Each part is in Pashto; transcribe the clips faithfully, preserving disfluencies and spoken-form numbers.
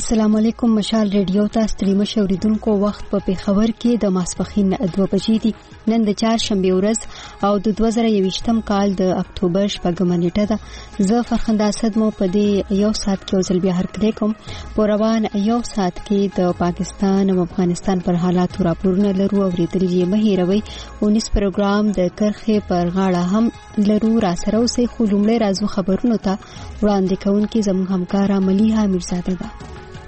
السلام علیکم. مشال ریډیو ته ستړي مشوریدونکو وخت په پیښور کې د ماسپخین دوه بجې دي. نن د چهار شنبه ورځ او د دوه زره یوویشتم کال د اکتوبر شپږمه نیټه ده. زه فرخنده اسد مو په دې یو ساعت کې وزل بیا هرکلی کوم. په روان یو ساعت کې د پاکستان او افغانستان پر حالاتو راپورونه لرو او ریډلې مه هیروئ. اونیس پروګرام د کرخې پر غاړه هم لرو. را سره اوسئ. خو لومړی راځو خبرونو ته. وړاندې کوونکې زموږ همکاره ملیحه میرزاده ده.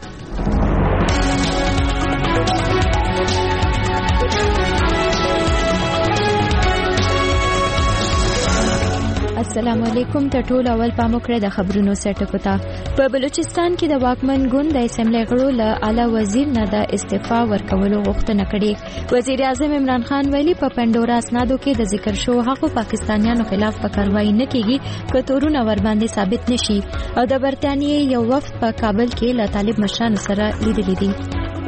السلام علیکم. ته ټول اول پام وکړئ د خبرونو سرټکو ته. په بلوچستان کې د واکمن ګوند د اسمبلی غړو له اعلی وزیر نه د استعفا ورکولو غوښتنه کړې. وزیر اعظم عمران خان ویلي په پندورا اسنادو کې د ذکر شوو حقوقو پاکستانیانو خلاف په کاروایی نه کیږي که تورونه ور باندې ثابت نشي. او د برتانیې یو وفد په کابل کې له طالب مشرانو سره لیدلي دي.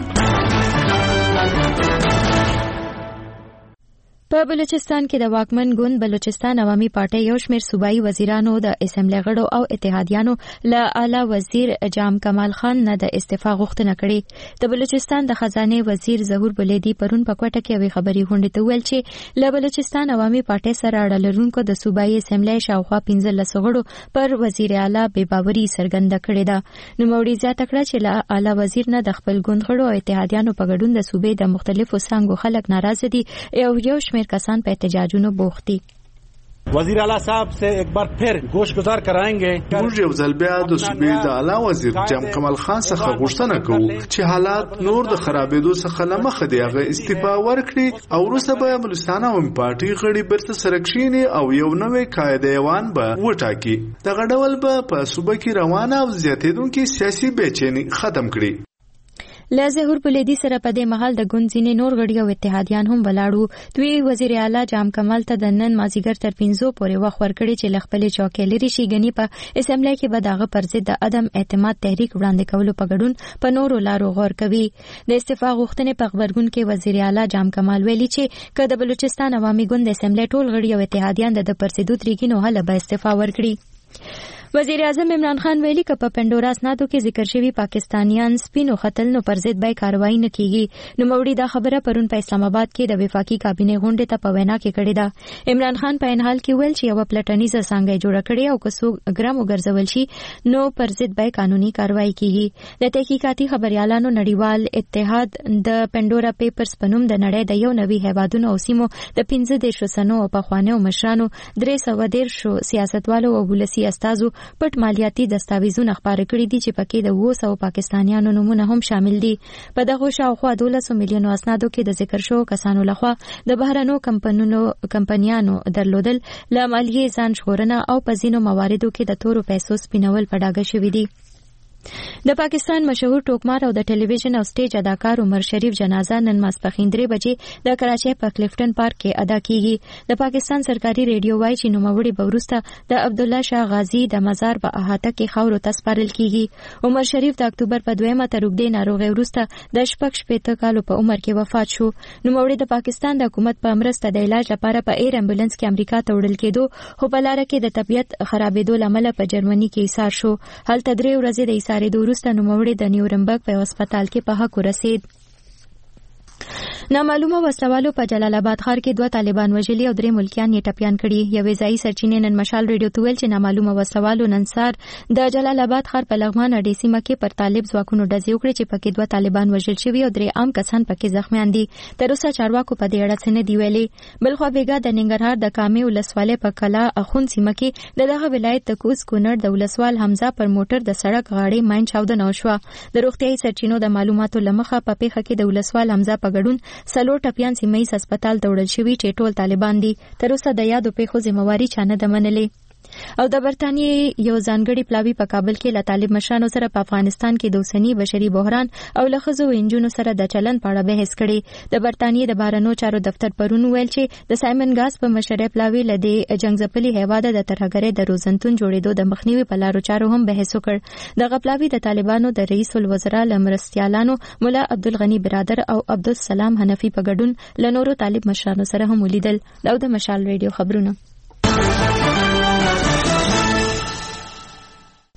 په بلوچستان کې د واکمن ګوند بلوچستان عوامي پارټي یو شمېر صوبایي وزیرانو د اسمبلی غړو او اتحادیانو له اعلی وزیر جام کمال خان نه د استعفا غوښتنه کړې. د بلوچستان د خزانه وزیر ظهور بلیدي پرون په کوټه کې وی خبري غونډه ته ویل چې له بلوچستان عوامي پارټي سره اړه لرونکو د صوبایي اسمبلی شاوخوا پنځه لس غړو پر وزیر اعلی بې باوري څرګنده کړې ده. نو موري زیاته کړه چې له اعلی وزیر نه د خپل ګوند غړو او اتحادیانو په ګډون د صوبې د مختلفو څنګهو خلک ناراضه دي او یو شمېر کسان په احتجاجونو بوخت دي. وزیر اعلی صاحب سے ایک بار پھر گوش گزار کرائیں موږ یو ځل بیا د صوبې د اعلی وزیر جام کمال خان څخه غوښتنه کوو چې حالات نور د خرابېدو څخه لمخه دی هغه استعفا ورکړي او وروسته به بلوچستان عوامي پارټي غړي بیرته سره کښیني او یو نوی قاعده ایوان به وټاکي. دغه ډول به په صوبه کې روانه او زیاتېدونکې سیاسي بېچیني ختم کړي. له ظهور بلیدي سره په دې مهال د ګوند ځینې نور غړي او اتحادیان هم ولاړو. دوی وزیر اعلی جام کمال ته د نن مازیګر تر پنځو پورې وخت ورکړي چې له خپلې چوکۍ لرې شي. ګنې په اسمبلی کې به د هغه پر ضد د عدم اعتماد تحریک وړاندې کولو په ګډون په نورو لارو غور کوي. د استعفا غوښتنې په خبرګون کې وزیر اعلی جام کمال ویلي چې که د بلوچستان عوامي ګوند د اسمبلی ټول غړي او اتحادیان د پر ضد تریګي نو هله به استعفا ورکړي. وزیر اعظم عمران خان ویلي که په پندورا اسنادو کې ذکر شوی پاکستانیان سپینو قتل نو پر ضد به کاروایی نه کیږي. نو موري دا خبره پرون په اسلام آباد کې د وفاقي کابینه غونډې ته په وینا کې کړې ده. عمران خان په انحال کې ویل چې یو پلټنیزه څنګه جوړه کړي او که څوک ګرام وګرځول شي نو پر ضد به قانوني کاروایی کیږي. د تحقیقاتي خبريالانو نړیوال اتحاد د پندورا پیپرز په نوم د نړۍ د یو نوي هیوادونو او سیمو د پنځه دیرشو سنو او پخوانیو مشرانو درې سوه دیرشو سیاستوالو او ولسي استازو پټ مالیاتي دستاویزونه خپاره کړي دي چې پکې د اووه سوو پاکستانیانو نومونه هم شامل دي. په دغه شاوخوا دولس میلیونو اسنادو کې د ذکر شوو کسانو لخوا د بهرنیو کمپنیونو کمپنیانو درلودل، له مالیې ځان ژغورنه او په ځینو مواردو کې د تورو پیسو سپینول په ډاګه شوي دي. د پاکستان مشهور ټوکمار او د ټلویزیون او سټیج اداکار عمر شریف جنازه نن ماسپښین درې بجې د کراچۍ په کلیفټن پارک کې ادا کیږي. د پاکستان سرکاري ریډیو وایي چې نوموړي به وروسته د عبدالله شاه غازي د مزار په احاطه کې خاورو ته سپارل کیږي. عمر شریف د اکتوبر په دویمه تر اوږدې ناروغۍ وروسته د شپږ شپېته کالو په عمر کې وفات شو. نوموړي د پاکستان د حکومت په مرسته د علاج لپاره په ایر امبولانس کې امریکا ته وړل کېدو، خو په لاره کې د طبیعت خرابېدو له امله په جرمني کې ایسار شو. هلته درې ورځې د ایسارېدو وروسته نوموړي د نیورنبرګ په هسپتال کې په حق ورسېد. نامعلومه وسلوالو په جلال آباد ښار کې دوه طالبان وژلي او درې ملکیان یې ټپیان کړي. یوې ځایي سرچینې نن مشال ریډیو ته ویل چې نامعلومه وسلوالو نن سهار د جلال آباد ښار په لغمان اډې سیمه کې پر طالب ځواکونو ډزې وکړې چې پکې دوه طالبان وژل شوي او درې عام کسان پکې زخمیان دي. تر اوسه چارواکو په دې اړه څه نه دي ویلي. بلخوا بیګا د ننګرهار د کامې ولسوالۍ په کلا اخون سیمه کې د دغه ولایت د کوز کونړ د ولسوال حمزه پر موټر د سړک غاړې ماین چاودنه وشوه. د روغتیايي سرچینو د معلوماتو له مخه په پیښه کې د ولسوال حمزه په ګډون څلور ټپیان سیمه‌ییز هسپتال ته وړل شوي چې ټول طالبان دي. تر اوسه د یادو پیښو ذمہواري چا نه ده منلې. او د برتانیې یو ځانګړي پلاوي په کابل کې له طالب مشرانو سره په افغانستان کې د اوسني بشري بحران او له ښځو او نجونو سره د چلند په اړه بحث کړی. د برتانیې د بهرنیو چارو دفتر پرون ویل چې د سایمن ګاس په مشرۍ پلاوي له دې جنګ ځپلي هیواده د ترهګرۍ د روزنتون جوړېدو د مخنیوي په لارو چارو هم بحث وکړ. دغه پلاوي د طالبانو د رئیس الوزرا له مرستیالانو مولا عبدالغني برادر او عبدالسلام حنفي په ګډون له نورو طالب مشرانو سره هم ولیدل. دا د مشال ریډیو خبرونه.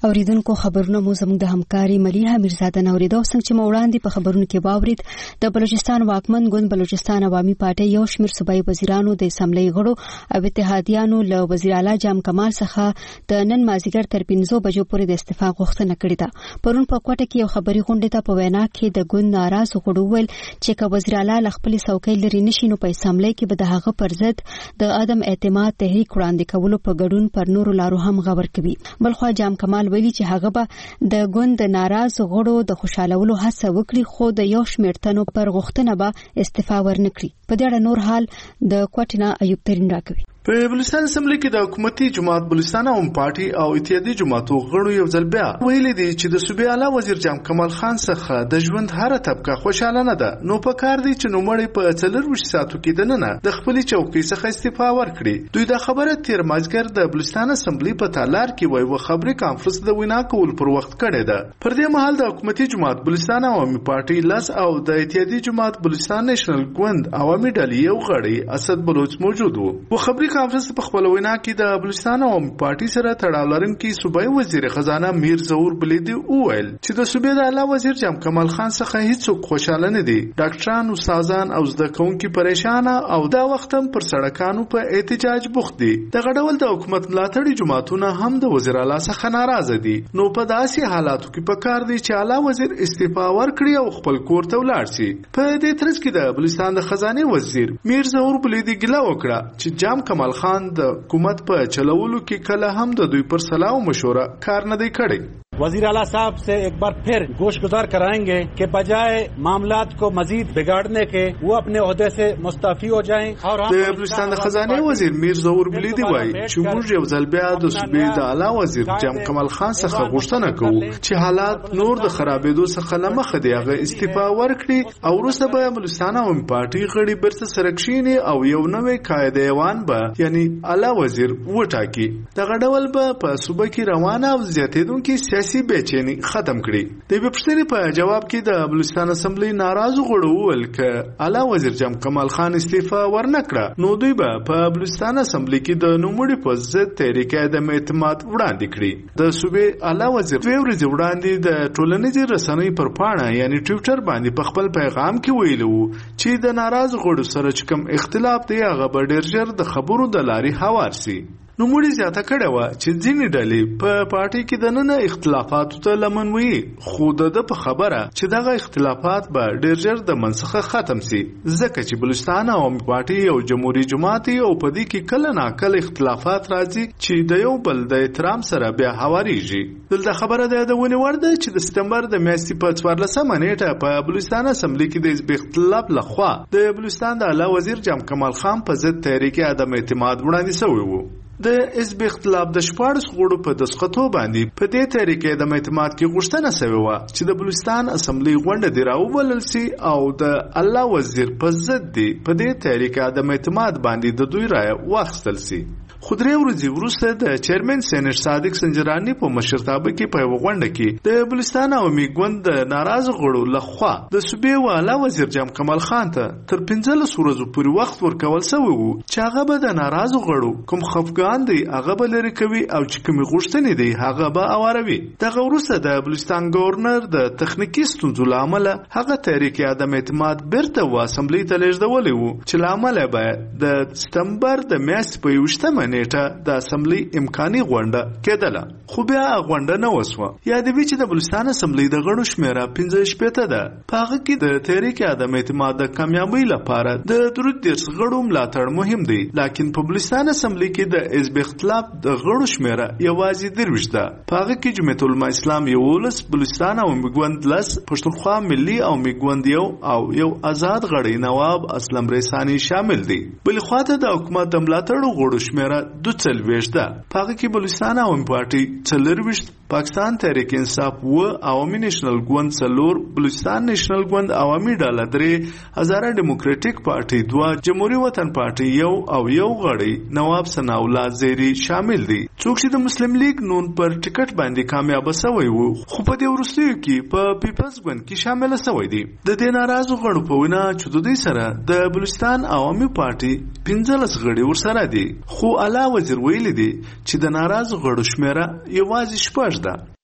اوریدونکو خبرونه مو زموږ د همکاري مليحه میرزاده نوریدو څنګه چې موړاندې په خبرونو کې واورید د بلوچستان واکمن ګوند بلوچستان عوامي پارټي یو شمېر صوبایي وزیرانو د اسمبلی غړو او اتحادیانو له وزیر اعلی جام کمال څخه د نن مازیګر تر پنځو بجو پورې د استعفا غوښتنه کړې ده. پرون په کوټه کې یو خبري غونډه ته په وینا کې د ګوند ناراض غړو ویل چې که وزیر اعلی ل خپل څوکۍ لري نشي نو په اسمبلی کې به د هغه پر ضد د عدم اعتماد تحریک وړاندې کولو په ګډون پر نورو لارو هم غور کوي. بلخو جام کمال ویلي چې هغه به د ګوند ناراض غړو د خوشالولو هڅه وکړي خو د یو شمېر تنو پر غوښتنه به استعفا ورنکړي. په دې اړه نور حال د کوټینا ایوب ترين راکوي. په بلوچستان اسمبلی کې د حکومتي جماعت بلوچستان عوام پارټي او اتحادیې جماعتو غړو یو ځل بیا ویلي دي چې د صوبې اعلی وزیر جام کمال خان څخه د ژوند هر طبقه خوشاله نه ده، نو په کار دي چې نوموړی په څلرویشت ساعتو کې دننه د خپلې چوکۍ څخه استعفا ورکړي. دوی دا خبره تیر مازیګر د بلوچستان اسمبلی په تالار کې وایي و خبري کانفرنس د وینا کول پر وخت کړی ده. پر دې مهال د حکومتي جماعت بلوچستان عوامي پارټي لاس او د اتحادیې جماعت بلوچستان نېشنل ګوند عوامي ډلې یو غړی اسد بلوچ موجود وو. و خبري کانفرنس په خپل وینا کې د بلوچستان عوامي پارټي سره تړاو لرونکي صوبایي وزیر خزانه میر ظهور بلیدي وویل چې د صوبې د اعلی وزیر جام کمال خان څخه هیڅوک خوشاله نه دي. ډاکټران، استادان او زده کوونکي پریشانه او دا وخت هم پر سړکانو په احتجاج بوخت دي. دغه ډول د حکومت ملاتړي جماعتونه هم د وزیر اعلی څخه ناراضه دي. نو په داسې حالاتو کې په کار دي چې اعلی وزیر استعفا ورکړي او خپل کور ته ولاړ شي. په دې ترڅ کې د بلوچستان د خزانه وزیر میر ظهور بلیدي ګیله وکړه چې جام کمال خان د حکومت په چلولو کې کله هم د دوی پر صلاح او مشوره کار نه دی کړی. वजीर आला साहब से एक बार फिर गोश गुजार कराएंगे कि बजाय मामलात को मजीद बिगाड़ने के वो अपने ओहदे से मुस्तफी हो जाएं. और د بلوچستان د خزانه وزیر میر ظهور بلیدي وایي چې موږ یو ځل بیا د صوبې د اعلی وزیر جام کمال خان څخه غوښتنه کوو چې حالات نور د خرابېدو څخه لمخه دی هغه استعفا ورکړي او وروسته به بلوچستان عوامي پارټي غړي برته سره کښیني او یو نوې قاعده ایوان به یعنی اعلی وزیر وټاکي. دغه ډول به په صوبه کې روانه او زیاتېدونکې سیاسي بېچینی ختم کړي. د پښتنې په جواب کې د بلوچستان اسمبلی ناراض غړو وویل چې اعلی وزیر جام کمال خان استعفا ورنکړه نو دوی به په بلوچستان اسمبلی کې د نوموړي په ضد تحریک عدم اعتماد وړاندې کړي. د صوبې اعلی وزیر دوی ورځې وړاندې د ټولنیزې رسنۍ پر پاڼه یعنی ټویټر باندې په خپل پیغام کې ویلي وو چې د ناراض غړو سره چې کوم اختلاف دی هغه به ډېر ژر د خبرو د لارې هوار سي. نوموړي زیاته کړې وه چې ځینې ډلې په پارټي کې دننه اختلافاتو ته لمن وي خو د ده په خبره چې دغه اختلافات به ډېر ژر د منځ ختم سي ځکه چې بلوچستان عوامي پارټي یو جمهوري جماعت او په دې کې کله ناکله اختلافات راځي چې د یو بل د احترام سره بیا هوارېږي. دلته خبره د یادونې وړ ده چې د سپتمبر د میاشتې په څوارلسمه نیټه په بلوچستان اسمبلی کې د حزب اختلاف لخوا د بلوچستان د اعلی وزیر جام کمال خان په ضد تحریک عدم اعتماد وړاندې شوی و. د حزب اختلاف د شپاړس غړو په دسخطو باندې په دې تحریک عدم اعتماد کې غوښتنه شوې وه چې د بلوچستان اسمبلی غونډه دې راوبلل سي او د اعلی وزیر په ضد دې په دې تحریک عدم اعتماد باندې د دوی رایه واخیستل سي. خو درې ورځې وروسته د چیرمن سینټ صادق سنجرانی په مشرتابه کې په یوه غونډه کې د بلوچستان عوامي ګوند د ناراض غړو لخوا د صوبې والا وزیر جام کمال خان ته تر پنځلس ورځو پورې وخت ورکول شوی و چې هغه به د ناراض غړو کوم خفګان دی هغه به لرې کوي او چې کومې غوښتنې دی هغه به اواروي. دغه وروسته د بلوچستان ګورنر د تخنیکي ستونزو له امله هغه تحریک عدم اعتماد بیرته و اسمبلی ته لیږدولی و چې له امله به د سپتمبر د میاشتې په یوویشتمه نیټه د اسمبلی امکاني غونډه کېدله خو بیا غونډه نه وسوه. یادوي چې د بلوچستان اسمبلی د غړو شمېره پنځه شپېته ده. په هغه کې د تحریک عدم اعتماد د کامیابۍ لپاره د درود دېرش غړو ملاتړ مهم دی لکن په بلوچستان اسمبلی کې د حزب اختلاف د غړو شمېره یوازې درویشت ده. په هغه کې جمعیت العلماء اسلام یولس، بلوچستان عوامي ګوند لس، پښتونخوا ملي عوامي ګوند یو او یو آزاد غړی نواب اسلم ریسانی شامل دي. بلې خواته د حکومت د ملاتړو غړو شمېره دو څلوېښت ده. په هغه کې بلوچستان عوامي پارټي څلرویشت، پاکستان تحریک انصاف و، عوامي نیشنل ګوند څلور، بلوچستان نیشنل ګوند عوامي ډله درې، هزاره ډیموکراټیک پارټي دوه، جمهوریت وطن پارټي یو او یو غړی نواب ثناءالله زیری شامل دي. څوک چې د مسلم لیگ نون پر ټکټ باندې کامیاب شوی وو خو په دې وروستیو کې په پیپلز ګوند کې شامل شوی دی. د دې ناراضو غړو په وینا چې د دوی سره د بلوچستان عوامي پارټي پنځلس غړي ورسره دي خو اعلی وزیر ویلي دي چې د ناراضو غړو شمېره یوازې شپږ ده.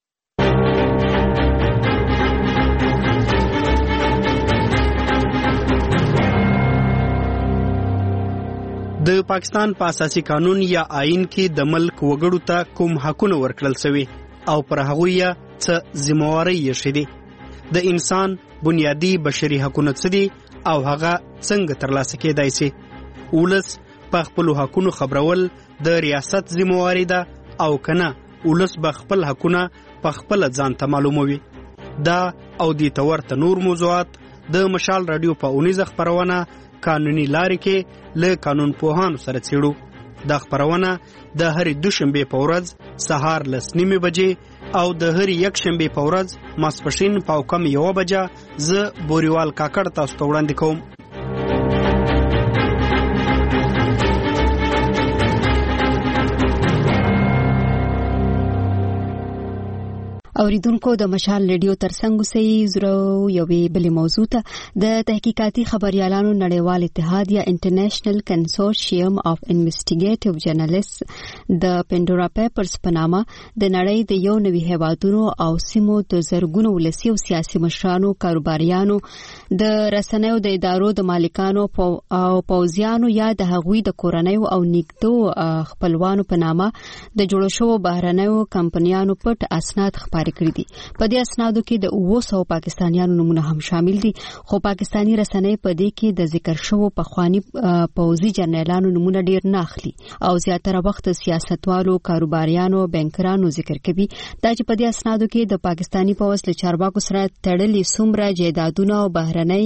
د پاکستان په اساسي قانون یا آئین کې د ملک وګړو ته کوم حقونه ورکړل شوي او پر هغوی یې څه ذمہواري یې شوي دي. د انسان بنیادی بشري حقونه څه دي او هغه څنګه ترلاسه کېدای شي. ولس په خپلو حقونو خبرول د ریاست ذمہواري ده او کنه ولس به خپل حقونه په خپل ځان ته معلوموي. دا او د تورته نور موضوعات د مشال رادیو په اونیزه خبرونه قانوني لارې کې له قانون پوهانو سره څېړو. دا خبرونه د هرې دوشنبې په ورځ سهار لس نیمې بجې او د هرې یکشنبې په ورځ ماسپښین په کم یوه بجه زه بوریوال کاکړ تاسو ته وړاندې کوم. اوریدونکو د مشال ریډیو ترڅنګ اوسئ. زرو یوې بلې موضوع ته د تحقیقاتي خبريالانو نړیوال اتحاد یا انټرنیشنل کنسورشیم اف انویسټیګیټیو جرنالیست د پندورا پیپرز په نامه د نړۍ د یو نوي هیوادونو او سیمو د زرګونو ولسي او سیاسي مشرانو، کاروباریانو، د رسنیو د ادارو د مالکانو او پوځیانو یا د هغوی د کورنیو او نږدې خپلوانو په نامه د جوړ شوو بهرنیو کمپنیانو پټ اسناد خپاره کړی دي. په دې اسنادو کې د اوه سوو پاکستانیانو نمونه هم شامل دي، خو پاکستانی رسنۍ په دې کې د ذکر شوو پخوانی پوځي جنرالانو نمونه ډیر نه اخلي او زیاتره وخت سیاستوالو، کاروباریانو، بانکرانو ذکر کوي. دا چې په دې اسنادو کې د پاکستانی پوځ له چارواکو سره تړلي څومره جایدادونه او بهرنۍ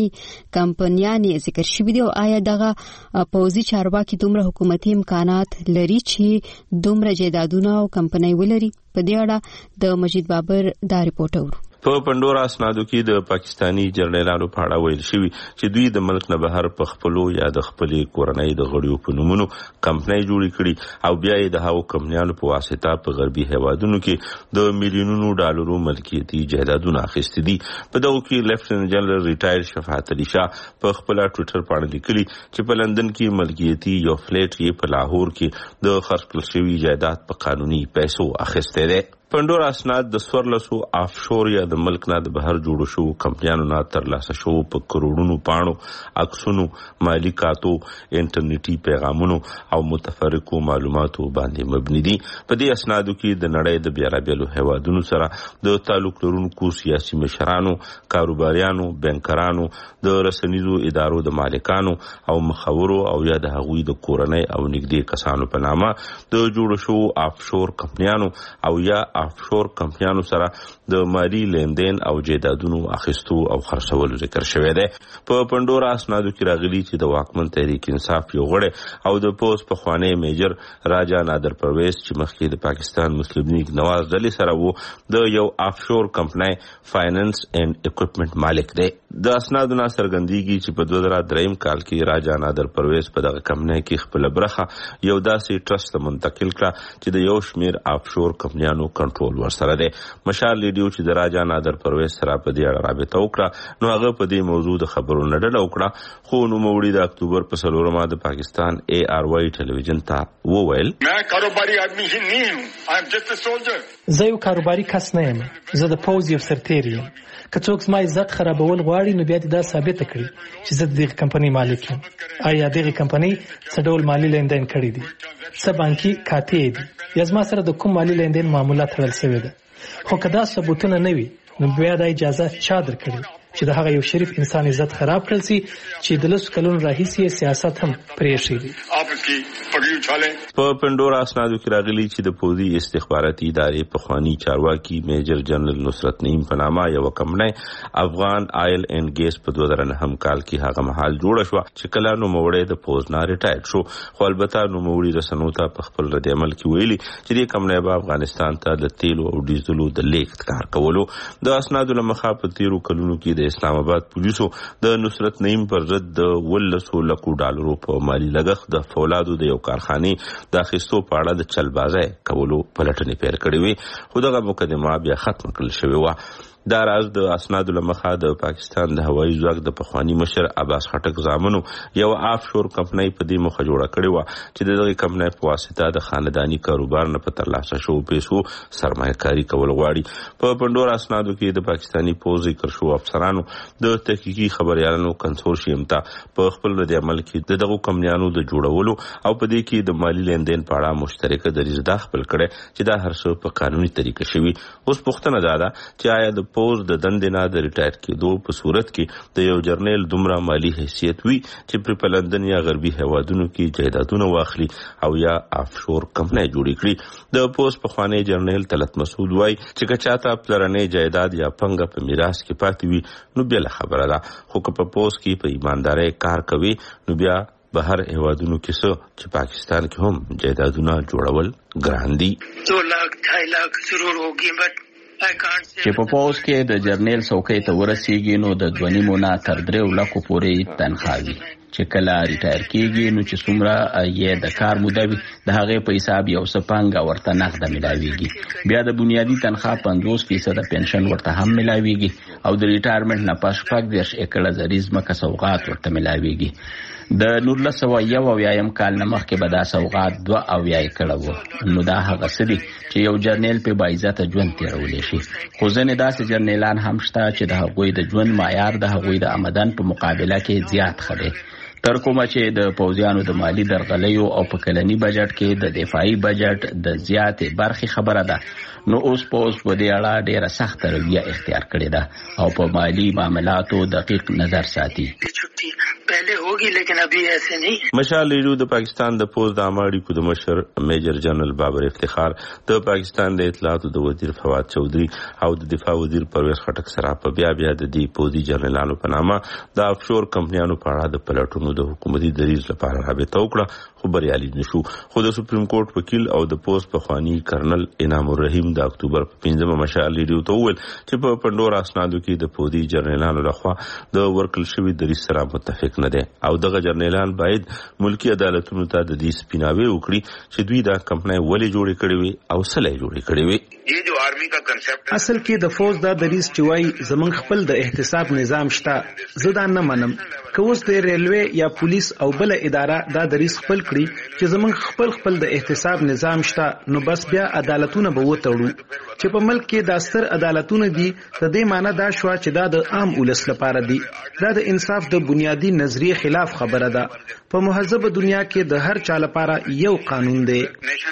کمپنیانې ذکر شوي دي او آیا دغه پوځي چارواکي دومره حکومتي امکانات لري چې دومره جایدادونه او کمپنۍ ولري. په دې اړه د مجید بابر دا رپورټ اورو. په پندورا اسنادو کې د پاکستانی جرنیلانو په اړه ویل شوی چې دوی د ملک نه بهر په خپلو یا د خپلې کورنۍ د غړیو په نومونو کمپنۍ جوړې کړي او بیا یې د هغو کمپنیانو په واسطه په غربي هیوادونو کې د میلیونونو ډالرو ملکیتي جایدادونه اخیستي دي. په دغو کې لیفټننټ جنرال ریټایر شفاعت علي شاه په خپل ټویټر باندې لیکلي چې په لندن کې ملکیتي یو فلیټ یې په لاهور کې د خرڅ کړل شوي جایداد په قانوني پیسو اخیستی دی. پندورا اسناد د سورلسو آفشور یا د ملک نه د بهر جوړو شو کمپنیانو نه ترلاسه شو په کروڑونو پاڼو، عکسونو، مالی کاتو، انټرنیټي پیغامونو او متفرقو معلوماتو باندې مبني دي. په دې اسنادو کې د نړۍ د بیلابیلو هیوادونو سره د تعلق لرونکو سیاسي مشرانو، کاروباریانو، بانکرانو، د رسنیزو ادارو د مالکانو او مخورو او یا د هغوی د کورنۍ او نږدې کسانو په نامه د جوړو شو آفشور کمپنیانو او یا آفشور کمپنیانو سره د مالی لیندین او جایدادونو اخیستو او خرڅولو ذکر شوی دی. په پندورا اسنادو کې راغلي چې د واکمن تحریک انصاف یو غړی او د پوز پخوانی میجر راجا نادر پرویز چې مخکې د پاکستان مسلم لیگ نواز ډلې سره وو د یو آفشور کمپنی فاینانس اینڈ اکوپمنٹ مالک دی. د اسنادو نه څرګندېږي چې په دوه زره دریم کال کې راجا نادر پرویز په دغه کمپنی کې خپل برخه یو داسې ټرست ته منتقل کړه چې د یو شمیر آفشور کمپنیانو کنټرول ورسره دی. مشال ریډیو چې د راجا نادر پرویز سره په دې اړه رابطه وکړه نو هغه په دې موضوع د خبرو نه ډډه وکړه، خو نوموړي د اکتوبر په څلورمه د پاکستان ای آر وائی ټلویزیون ته وویل मैं कारोबारी आदमी ही नहीं हूँ, I am just a soldier. زه یو کاروباري کس نه یم، زه د پوځ یو سرتیر یم. که څوک زما عزت خرابول غواړي نو بیا دې دا ثابته کړي چې زه د دغه کمپنۍ مالک یم. آیا دغه کمپنۍ څه ډول مالي لیندین کړی دي، څه بانکي کاتې دي یا زما سره د کوم مالي لیندین معاملات تړل شوی ده. خو که دا ثبوتونه نه وي نو بیا دا اجازه چا درکړي چې د هغه یو شریف انسان عزت خراب کړل شي چې د لسو کلونو راهیسې سیاست هم پرېښی دی. په پندورا اسنادو کې راغلي چې د پوځي استخباراتي ادارې پخوانی چارواکي میجر جنرال نصرت نعیم په نامه یو کمپنۍ افغان آیل اینډ ګیس په دوه زره نهم کال کې هغه مهال جوړه شوه چې کله نوموړی د پوځ نه ریټایر شو، خو البته نوموړي رسنیو ته په خپل رد عمل کې ویلي چې دې کمپنۍ به افغانستان ته د تیلو او ډیزلو د لیږد کار کولو. د اسنادو له مخه په تیرو کلونو کې د اسلام آباد پولیسو د نصرت نعیم پر ضد د ولسو لکو ډالرو په مالی لګښت د فولادو د یو کارخانې د اخیستو په اړه د چلبازۍ کولو پلټنې پیل کړې وې، خو دغه مقدمه بیا ختمه کړل شوې وه. دا راز د اسنادو لمخه د پاکستان د هوایي ځواک د پخوانی مشر عباس خټک زامنو یو آف شور کمپنۍ په دې مخه جوړه کړې و چې دغه کمپنۍ په واسطه د خاندانی کاروبار نه په ترلاسه شو پیسو سرمایه‌کاري کول غواړي. په پندور اسنادو کې د پاکستانی پوز ذکر شو افسرانو د تحقیقي خبريالانو کنسورشیم ته په خپل رد عمل کې دغه کمپنیانو د جوړولو او په دې کې د مالی لیندین په اړه مشترکه دریځ د خپل کړي چې دا هر څه په قانوني طریقه شوی. اوس پوښتنه ده چې آیا د پوز د دندې نه د ریټایر کېدو په صورت کې د یو جرنیل دومره مالی حیثیت وي چې پر په لندن یا غربي هوادونو کې جایدادونه واخلي او یا آفشور کمپنۍ جوړې کړي. د پوز پخوانی جرنیل طلعت مسعود وایي چې که چاته پلرنۍ جایداد یا پنګه په میراث کې پاتې وي نو بیا خبره ده، خو که په پوز کې په ایماندارۍ کار کوي نو بیا بهر هوادونو کې څه چې پاکستان کې هم جایدادونه جوړول ګران دي. دو لاکھ ढाई लाख ضرور होगी but چې په پوز کې د جرنیل څوکۍ ته ورسیږي نو د دوه نیمو نه تر درې لکو پورې تنخواهي چې کله ریټایر کیږي نو چې څومره یې د کار موده وي د هغې په حساب یو څه پانګه ورته نقده ملاویږي. بیا د بنیادي تنخواه پنځوس فیصد پنشن ورته هم ملاویږي او د ریټایرمنټ نه پس شپږ دېرش ایکړه زریز ځمکه سوغات ورته ملاویږي. د نولس سوه یو اویایم کال نه مخکې به دا سوغات دوه اویا ایکړه وو. نو دا هغه څه دي چې یو جرنیل په باعزته ژوند تېرولی شي. خو ځینې داسې جرنیلان هم شته چې د هغوی د ژوند معیار د هغوی د آمدن په مقابله کې زیات ښه دی. تر کومه چې د پوځیانو د مالی درغلیو او په کلني بجټ کې د دفاعي بجټ د زیاتې برخې خبره ده، نو اوس پوز په دې اړه ډیره سخت رویه اختیار کړې ده او په مالی معاملاتو دقیق نظر ساتي. پہلے ہوگی لیکن ابھی ایسے نہیں. مشال لیډو د پاکستان د پوز د عامه اړیکو د مشر میجر جنرال بابر افتخار د پاکستان د اطلاعاتو د وزیر فواد چودھری او د دفاع وزیر پرویز خټک سره په بیا بیا د دې پوزي جنرالانو په نامه د افشور کمپنیانو په اړه د پلټونو د حکومتي دریځ لپاره رابطه وکړه، خو بریالي نشو. خو د سپریم کورټ وکیل او د پوز پخوانی کرنل انعام الرحیم د اکتوبر په پنځمه مشال لیډو ته وویل چې په پندور اسنادو کې د پوزي جنرالانو لخوا د ورکل شوی دریځ سره متفق نه دي او دغه جرنیلان باید ملکی عدالتونو ته د دې سپیناوي وکړي چې دوی دا کمپنۍ ولې جوړې کړې وي او څه جوړې کړې وي. یہ جو آرمی کا کنسپٹ اصل کې د فوج دا دریځ چې وایي زمونږ خپل د احتساب نظام شته، زه دا نه منم. که اوس د ریلوے یا پولیس او بل اداره دا دریځ خپل کړي چې زمونږ خپل خپل د احتساب نظام شته، نو بس بیا عدالتونه به وتړو. چې په ملک کې دا ستر عدالتونه دي، د دې معنی دا شو چې دا د عام ولس لپاره دي. دا د انصاف د بنیادی نظریه خلاف خبره ده. په مهذب دنیا کې د هر چا لپاره یو قانون دی.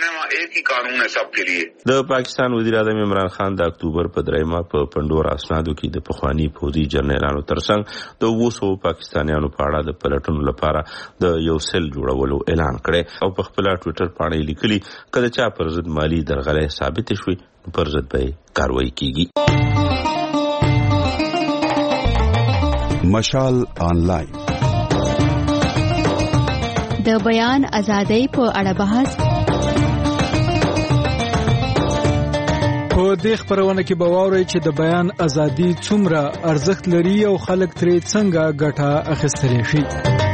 د پاکستان وزیر اعظم عمران خان د اکتوبر په دریمه په پندور اسنادو کې د پخوانی پوځي جنرالانو ترڅنګ د وسو پاکستانیانو په اړه د پلټنو لپاره د یو سل جوړولو اعلان کړي او په خپل ټوئیټر باندې لیکلي کله چې پر ضد مالی درغلۍ ثابت شوي پر ضد به کاروایی کیږي. مشال آنلاین د بیان ازادۍ په اړه بحث. په دې خبرونه کې به واورئ چې د بیان ازادي څومره ارزښت لري او خلک ترې څنګه ګټه اخیستلی شي.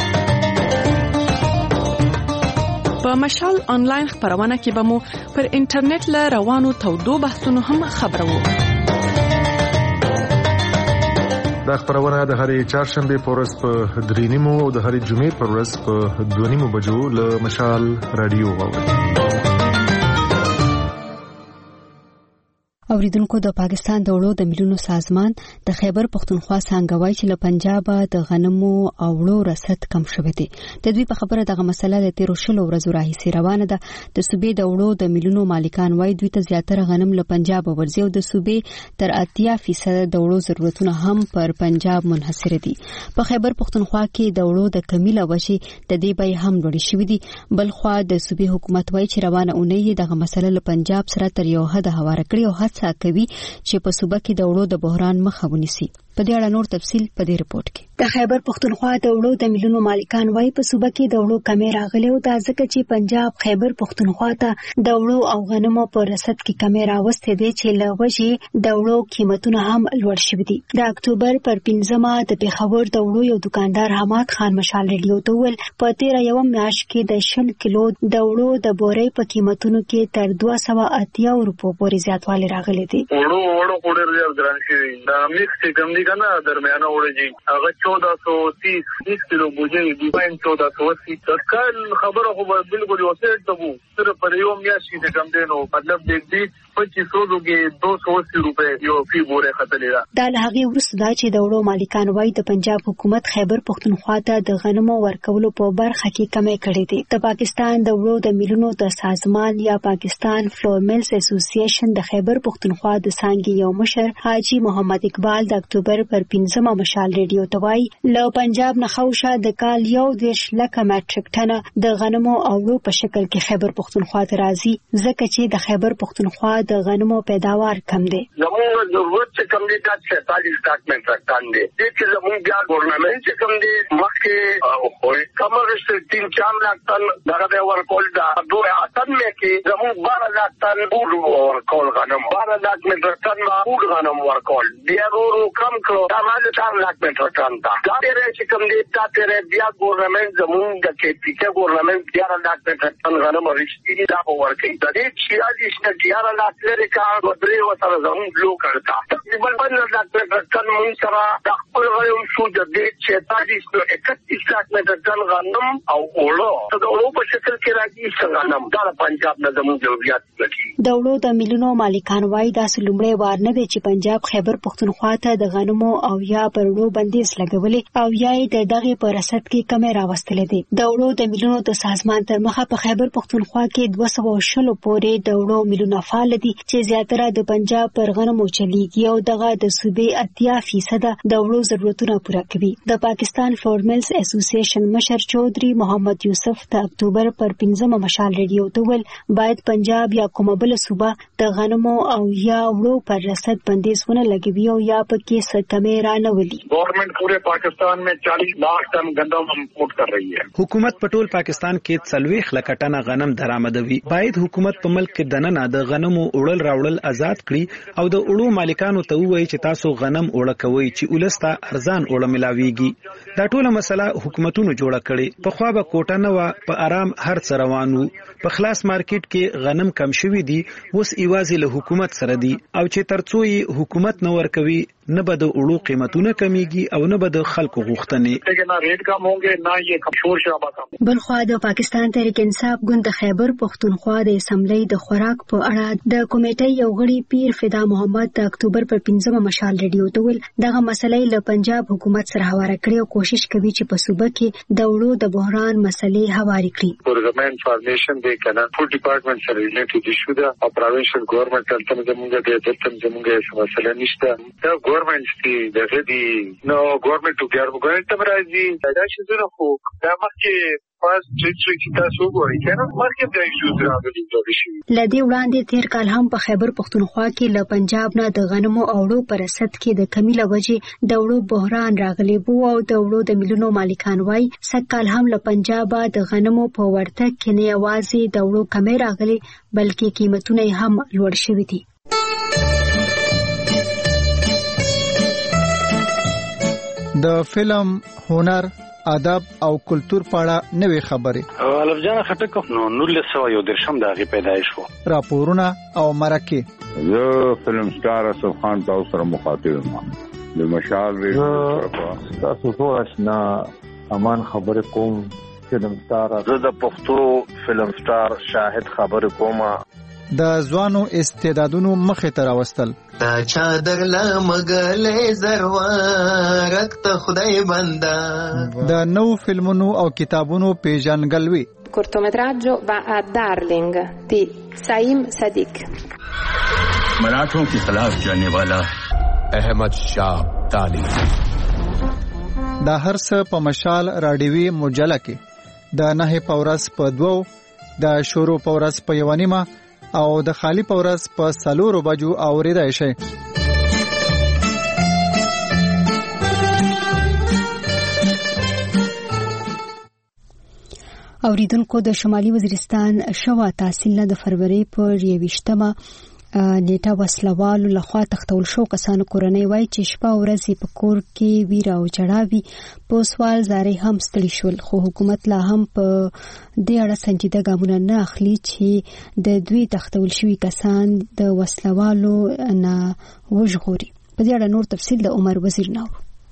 په مشال آنلاین خبرونه کې به مو پر انټرنیټ له روانو تودو بحثونو هم خبرو. دا خبرونه د هرې چهارشنبه په ورځ په درې نیمو او د هرې جمعې په ورځ په دوه نیمو بجو له مشال رادیو واورئ. اوریدونکو، د پاکستان د وړو د ملونو سازمان د خیبر پختونخوا څنګه وایي چې له پنجاب د غنمو او وړو رسد کم شوی دی. د دوی په خبره دغه مسله د تیرو شلو ورځو راهیسې روانه ده. د صوبې د وړو د ملونو مالکان وایي دوی ته زیاتره غنم له پنجاب ورځي او د صوبې تر اتیا فیصد د وړو ضرورتونه هم پر پنجاب منحصر دي. په خیبر پختونخوا کې د وړو د کمی له وجې د دې بیې هم لوړې شوې دي. بل خوا د صوبې حکومت وایي چې روانه اونۍ دغه مسله له پنجاب سره تر یو حد هواره کړې او هڅه کوي چې په صوبه کې د وړو د بحران مخه ونیسي. په دې اړه نور تفصيل په دې رپورت کې. د خیبر پښتونخوا د وړو د مليونو مالکان وای په صوبه کې د وړو کمې راغلي او د ځکه چې پنجاب خیبر پښتونخوا ته د وړو او غنمو په رسد کې کمې راوستې دي چې لوجه د وړو قیمتونه هم لوړ شوي دي. د اکتوبر پر پنځمه د پیښور د وړو یو دکاندار حماد خان مشال ریډیو ته ول په تیر یو میاشت کې د شل کیلو د وړو د بورې په قیمتونو کې تر دوه سوه اتیا روپو پورې زیاتوالی راغلی دی. وړو وړو وړو ډېر ګران شي. دا میکس چې کوم دي کنه درمیانه وړو جی هغه چودہ سو تیس بیس کیلو بوجي دی باندې چودہ سو اسی تکل خبره خو بالکل یو څه ته وو صرف پر یو میاشت کې کم دی نو مطلب دې پچیس سو کې دو سو اسی روپے یو فی بوره خطلې دا. دا له هغه وروسته دا چې د وړو مالکان وای د پنجاب حکومت خیبر پښتونخوا ته د غنمو ورکولو په برخه کې کمې کړې دي. د پاکستان د وړو د ملونو د سازمان یا پاکستان فلور ملز اسوسییشن د خیبر پښتونخوا د څنګه یو مشر حاجی محمد اقبال د اکتوبر پر پنځمه مشال ریډیو ته وای له پنجاب نه خوشه د کال یو دیش لکه میټریک ټنه د غنمو او وړو په شکل کې خیبر پښتونخوا ته راځي ځکه چې د خیبر پښتونخوا د غنمو پیداوار کم دی. زموږ ضرورت چې کم دی دا سینتالیس لاک میټریک ټن دی. چې زموږ بیا ګورنمنت چې کم دی مخکې خو کمر چې تین چار لاک ټن دغه ورکول دا دوه اتن مې کې زموږ بارہ لاک ټن وړو ورکول غنم بارہ لاک میټریک ټن وړو غنم ورکول بیا ورو کم کړو دا باندې چار لاک میټریک ټن دا ډېر چې کم دی تا تیرې بیا ګورنمنت زموږ د کې پیکه ګورنمنت یاره لاک میټریک ټن غنم ورشتي دا ورکړي د دې چې چې یاره لاک لري کا ودري وسره زموږ لو کړتا تقریبا باندې لاک میټریک ټن مونږ سره د خپل غوښتنو شو د دې چې تاسو نو اکتیس لاک میټریک ټن غنم او اولو د اولو په شکل کې راځي څنګه غنم دا پنجاب نه زموږ ضرورت لري. د وړو د ملونو مالکان وای دا سلومړی وار نه دی چې پنجاب خیبر پښتونخوا ته د غنمو او یا پرړو بندیز لګولې او یا د دغه په رسد کې کمې راوستلې دي. د وړو د ملونو د سازمان تر مخه په خیبر پښتونخوا کې دوه سوه شل پورې د وړو ملونه فعال دي چې زیاتره د پنجاب پر غنمو چلیږي او دغه د صوبې اتیا فیصد د وړو ضرورتونه پوره کوي. د پاکستان فلور ملز اسوسییشن مشر چودري محمد یوسف د اکتوبر پر پنځمه مشال ریډیو ته ول باید پنجاب یا کومه بل صوبه د غنمو او یا وړو پر رسد بندیزونه لګوي او یا پکې څه کمې رانولي. گورنمنٹ پورے پاکستان میں چالیس لاکھ ٹن گندم امپورٹ کر رہی ہے. حکومت په ټول پاکستان کې څلوېښت لکه ټنه غنم درآمدوي. باید حکومت په ملک کې دننه د غنمو اوړل راوړل آزاد کړي او د اوړو مالکانو ته ووایي چې تاسو غنم اوړه کوئ چې ولسته ارزان اوړه ملاويږي. دا ټوله مسله حکومتونو جوړه کړي. په خوا به کوټه نه و په آرام هر څه روان وو. په خلاص مارکیټ کې غنم کم شوي دي اوس ایوازې له حکومت سره دي او چې ترڅو یې حکومت نه ورکوي نه به د اوړو قیمتونه کمیږي او نه به د خلکو غوښتنې لیکن ریټ کم هونګي نه یې شور شرابه کم. بلخوا د پاکستان تحریک انصاف ګوند خیبر پښتونخوا د اسمبلی د خوراک په اړه د کمیټې یو غړي پیر فدا محمد د اکتوبر پر پنځمه مشال ریډیو ته ول دغه مسلې له پنجاب حکومت سره هواره کړي او کوشش کوي چې په صوبه کې د وړو د بحران مسلې هواري کړي. ګورنمنت انفارمیشن دی کنه فول ډپارټمنټ سره ریلیټډ ایشو ده او پروینشل ګورنمنت تل زموږ د دې زموږ مسله نشته. دا ګورنمنت دی دغه دی نو ګورنمنت تو ګر ګورنمنت تم راځي دا چې زه خو دا مخکې پاس چې تاسو ګورئ کنه مارکیټ د ایشوز راغلي جوړ شي. لدی وړاندې تیر کال هم په خیبر پښتونخوا کې له پنجاب نه د غنمو او وړو پر رسد کې د کمی لوجې د وړو بحران راغلی بو او د وړو د ملونو مالکان وای سکهال هم له پنجاب د غنمو په ورتګ کې نه یوازې د وړو کمی راغلي بلکې قیمتونه هم لوړ شوي دي. د فلم، هنر، ادب او کلچر په اړه نوې خبرې. الف جان خټک نو نولس سوه یو درشم د هغې پیدایش و. راپورونه او مرکې. زه فلم سټار اسف خان تاسو سره مخاطب یم. د مشال ریډیو تاسو ټول آشنا امان خبرې کوم. فلم سټار زه د پښتو فلم سټار شاهد خبرې کوم. د ځوانو استعدادونو مخې ته راوستل. دا چادر لمغلې زروارت ته خدای بندا. د نو فلمونو او کتابونو پیژنګلوي. cortometraggio va a Darling di Saim Sadiq. मराठों के खिलाफ जाने वाला अहमद शाह ताली. دا هر څه په مشال راډیوي مجله کې د نه پورس په دوو د شورو پورس په یو نیمه او د خالی پورس په سلورو بجو اوریدای شي. اوریدونکو د شمالي وزیرستان شوا تحصیل د فروری پر یویشتمه نیټه وسلوالو لخوا تختول شو کسانو کورنۍ وایي چې شپه ورځ په کور کې ویره او جړاوي په سوال زاري هم ستړي شول خو حکومت لا هم په دې اړه سنجیده ګامونه نه اخلي چې د دوی تختول شوي کسان د وسلوالو نه وژغوري. په دې اړه نور تفصیل د عمر وزیر نو.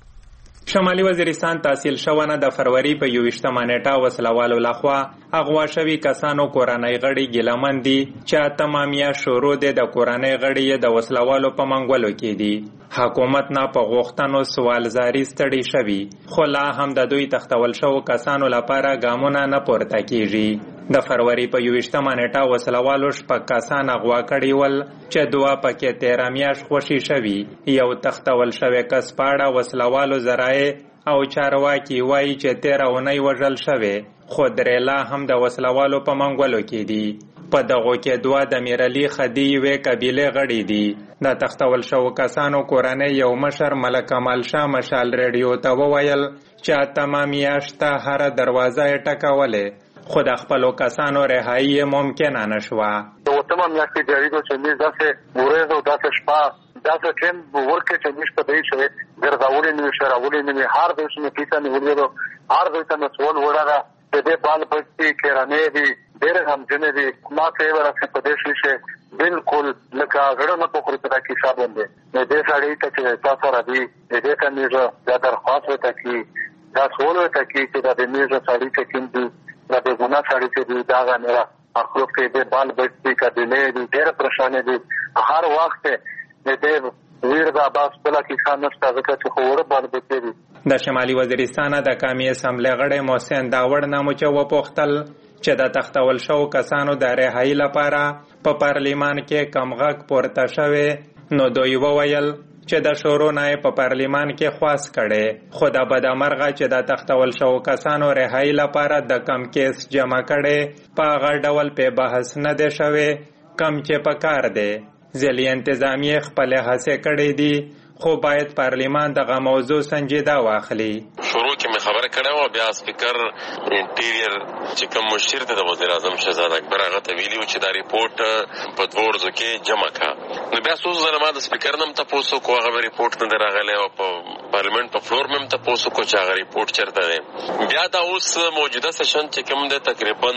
شمالي وزیرستان تحصیل شونه د فروری په یویشتمه نیټه وسلوالو لخوا اغوا شوي کسانو کورنۍ غړي ګیلمن دي چې تمامیا شروع د کورنۍ غړي د وسلوالو په منګولو کې دي. حکومت نه په غوښتنو سوالزاري ستړي شوي خو لا هم د دوی تختول شو کسانو لپاره ګامونه نه پورته کیږي. د فروری په یویشتمه نیټه وسلوالو شپږ کسان اغوا کړي ول چې دوه پکې تیره میاشت خوشي شوي. یو تختول شوی کس پاړه وسلوالو ذرایع او چارواکي وایي چې تیره اونۍ وژل شوی خو درې لا هم د وسلوالو په منګولو کې دي. په دغو کې دوه د میرعلي خدي یوې قبیلې غړي دي. د تختول شوو کسانو کورنۍ یو مشر ملک کمال شاه مشال ریډیو ته وویل چې تمام میاشت هر دروازه یې ټکولې خو د خپلو کسانو رهایی ممکنه نشوه. د تمام میاشتې جریدو چې موږ داسې ورځ او داسې شپه داسې ټیم ورکې چې موږ په دې شوې ګرځولې نه شراولې نه هر د شنو کیسه نه ورغلو هر د ته مسول وړه د دې بال پټي کېرانې دي ډېر هم جنې دي ما ته ورته په دې شي بالکل لکه غړو نه په خوري په کیسه باندې د دې سړی ته چې تاسو را دي د دې ته موږ د درخواست وکړو چې دا ټول ته چې د دې موږ سړی ته کیندو دا د ګنا سړی چې دا غنره خپل کې د بال بچي کډلې دي ډېر پریشان دي هر وخت د دې ویر دا باس په لکه ځان نشته ځکه چې خور بال بچي دي. د شمالي وزیرستان د قومي اسمبلی غړی محسن داوړ نامو چې و پوښتل چې د تختول شو کسانو د رهایی لپاره په پارلیمان کې کمغږ پورته شوی نو دوی وویل چې د شورو نه په پارلیمان کې خواست کړي خو د بدامرغه چې د تختول شو کسانو رهایی لپاره د کم کیس جمع کړي په هغه ډول په بحث نه دی شوی کم چې په کار دی. ځلې انتظامیه خپل هڅې کړې دي خو باید پارلیمان دغه موضوع سنجیده واخلي. شروع کې مې خبره کړې و بیا سپیکر انټیریر چې کوم مشیر دی د وزیر اعظم شهزاده اکبر هغه ته ویلي و چې دا ریپورت په دوه ورځو کې جمع کړه. نو بیا څو ځله ما د سپیکر نم تاسو کو هغه ریپورت نه راغلی او په پارلیمنت په فلور مم تاسو کو چې هغه ریپورت چیرته دی. بیا دا اوس موجوده سیشن چې کوم دی تقریبا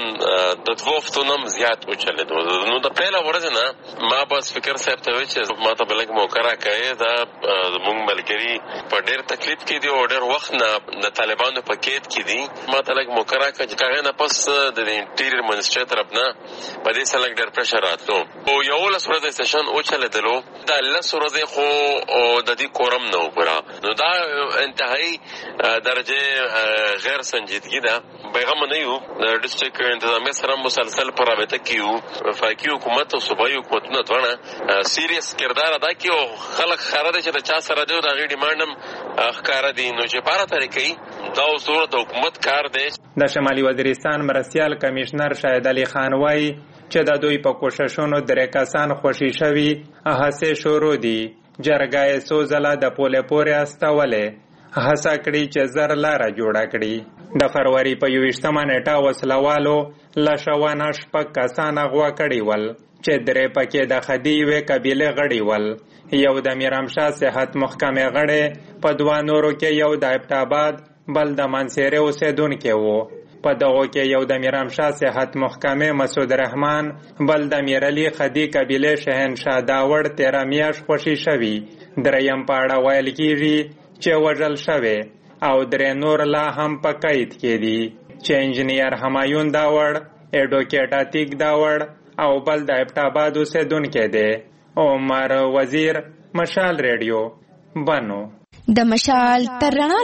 د دوه هفتو نم زیات وچلېدو. نو د پیله ورځ نه ما به سپیکر صاحب ته ویل چې ما ته بلک موقع راکړئ دا زموږ ملګري په ډېر تکلیف کې دي او ډېر وخت نه د طالبانو په قید کې دي. ما ته لږ موقع راکړه چې هغې نه پس د انټیریر منسټري طرف نه په دې سره لږ ډېر پریشر راتلو او یولس ورځې سیشن وچلېدلو. دا لس ورځې خو د دې کورم نه و پوره. نو دا انتهایی درجې غیر سنجیدګي ده. پیغام نه یو د ډسټریکټ انتظامیه سره مسلسل په رابطه کې یو. وفاقي حکومت او صوبایي حکومتونه دواړه سیریس کردار ادا کوي او خلک ښکاره دی چې د چا سره دی او د هغې ډیمانډ هم ښکاره دي. نو چې په هره طریقې دا اوس د حکومت کار دی. د شمالي وزیرستان مرستیال کمیشنر شاهد علي خان وایي چې د دوی په کوششونو درې کسان خوشي شوي هڅې شروع دي. جرګه یې څو ځله د پولې پورې استولې هڅه کړي چې زر لاره جوړه کړي. د فروری په یویشتمه نیټه وسلوالو له شوانه شپږ کسان اغوا کړي ول چې درې پکې د خدي یوې قبیلې غړي ول. یو د میرامشاه صحت محکمې غړی په دوه نورو کې یو د ابټاباد بل د منصیرې اوسېدونکی و. په دغو کې یو د میرامشاه صحت محکمې مسعود رحمان بل د میرعلي خدي قبیلې شهنشاه داوړ تیره میاشت خوشي شوي. دریم په اړه ویل کېږي چې وژل شوی او درې نور لا هم په قید کې دي چې انجینیر همایون داوړ ایډوکیټ عتیق داوړ او بل د ابټاباد اوسېدونکی دی. عمر وزیر مشال ریډیو بنو. د مشال تر رڼا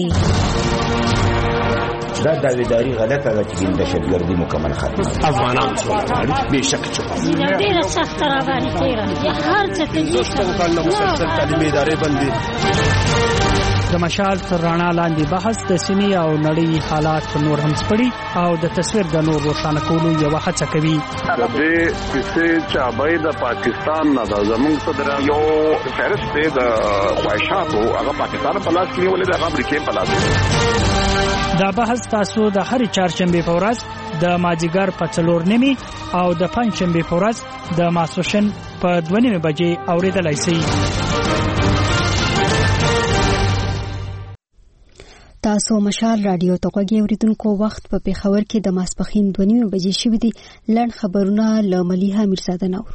لاندې دا داویداری غلطه ده چې د دهشتګردي مکمل ختمه افغانان څو به شک چې ډیره سخت را باندې تیره هر څه ته یې کله مسلسل تعلیمي ادارې بندي. د مشال تر رڼا لاندې بحث د سیمې او نړۍ حالات نور هم سپړي او د تصویر د نور روښانه کولو یوه هڅه کوي. د دې کیسې چابای د پاکستان نه د زمونږ صدر یو فهرست دی د خواهشاتو هغه پاکستان په لاس کې نیولې ده، هغه امریکا په لاس کې. دا بحث تاسو د هر چهارشنبه په ورځ د مازیګر په څلور نیمه او د پنځشنبه په ورځ د ماسوشن په دوه نیمه بجې اوریدلای شئ. تاسو مشال رادیو ته غوږی اوریدونکو وخت په پیښور کې د ماسپخین دوه نیمه بجې شوې دي. لړ خبرونه له ملیحه میرزاده نور.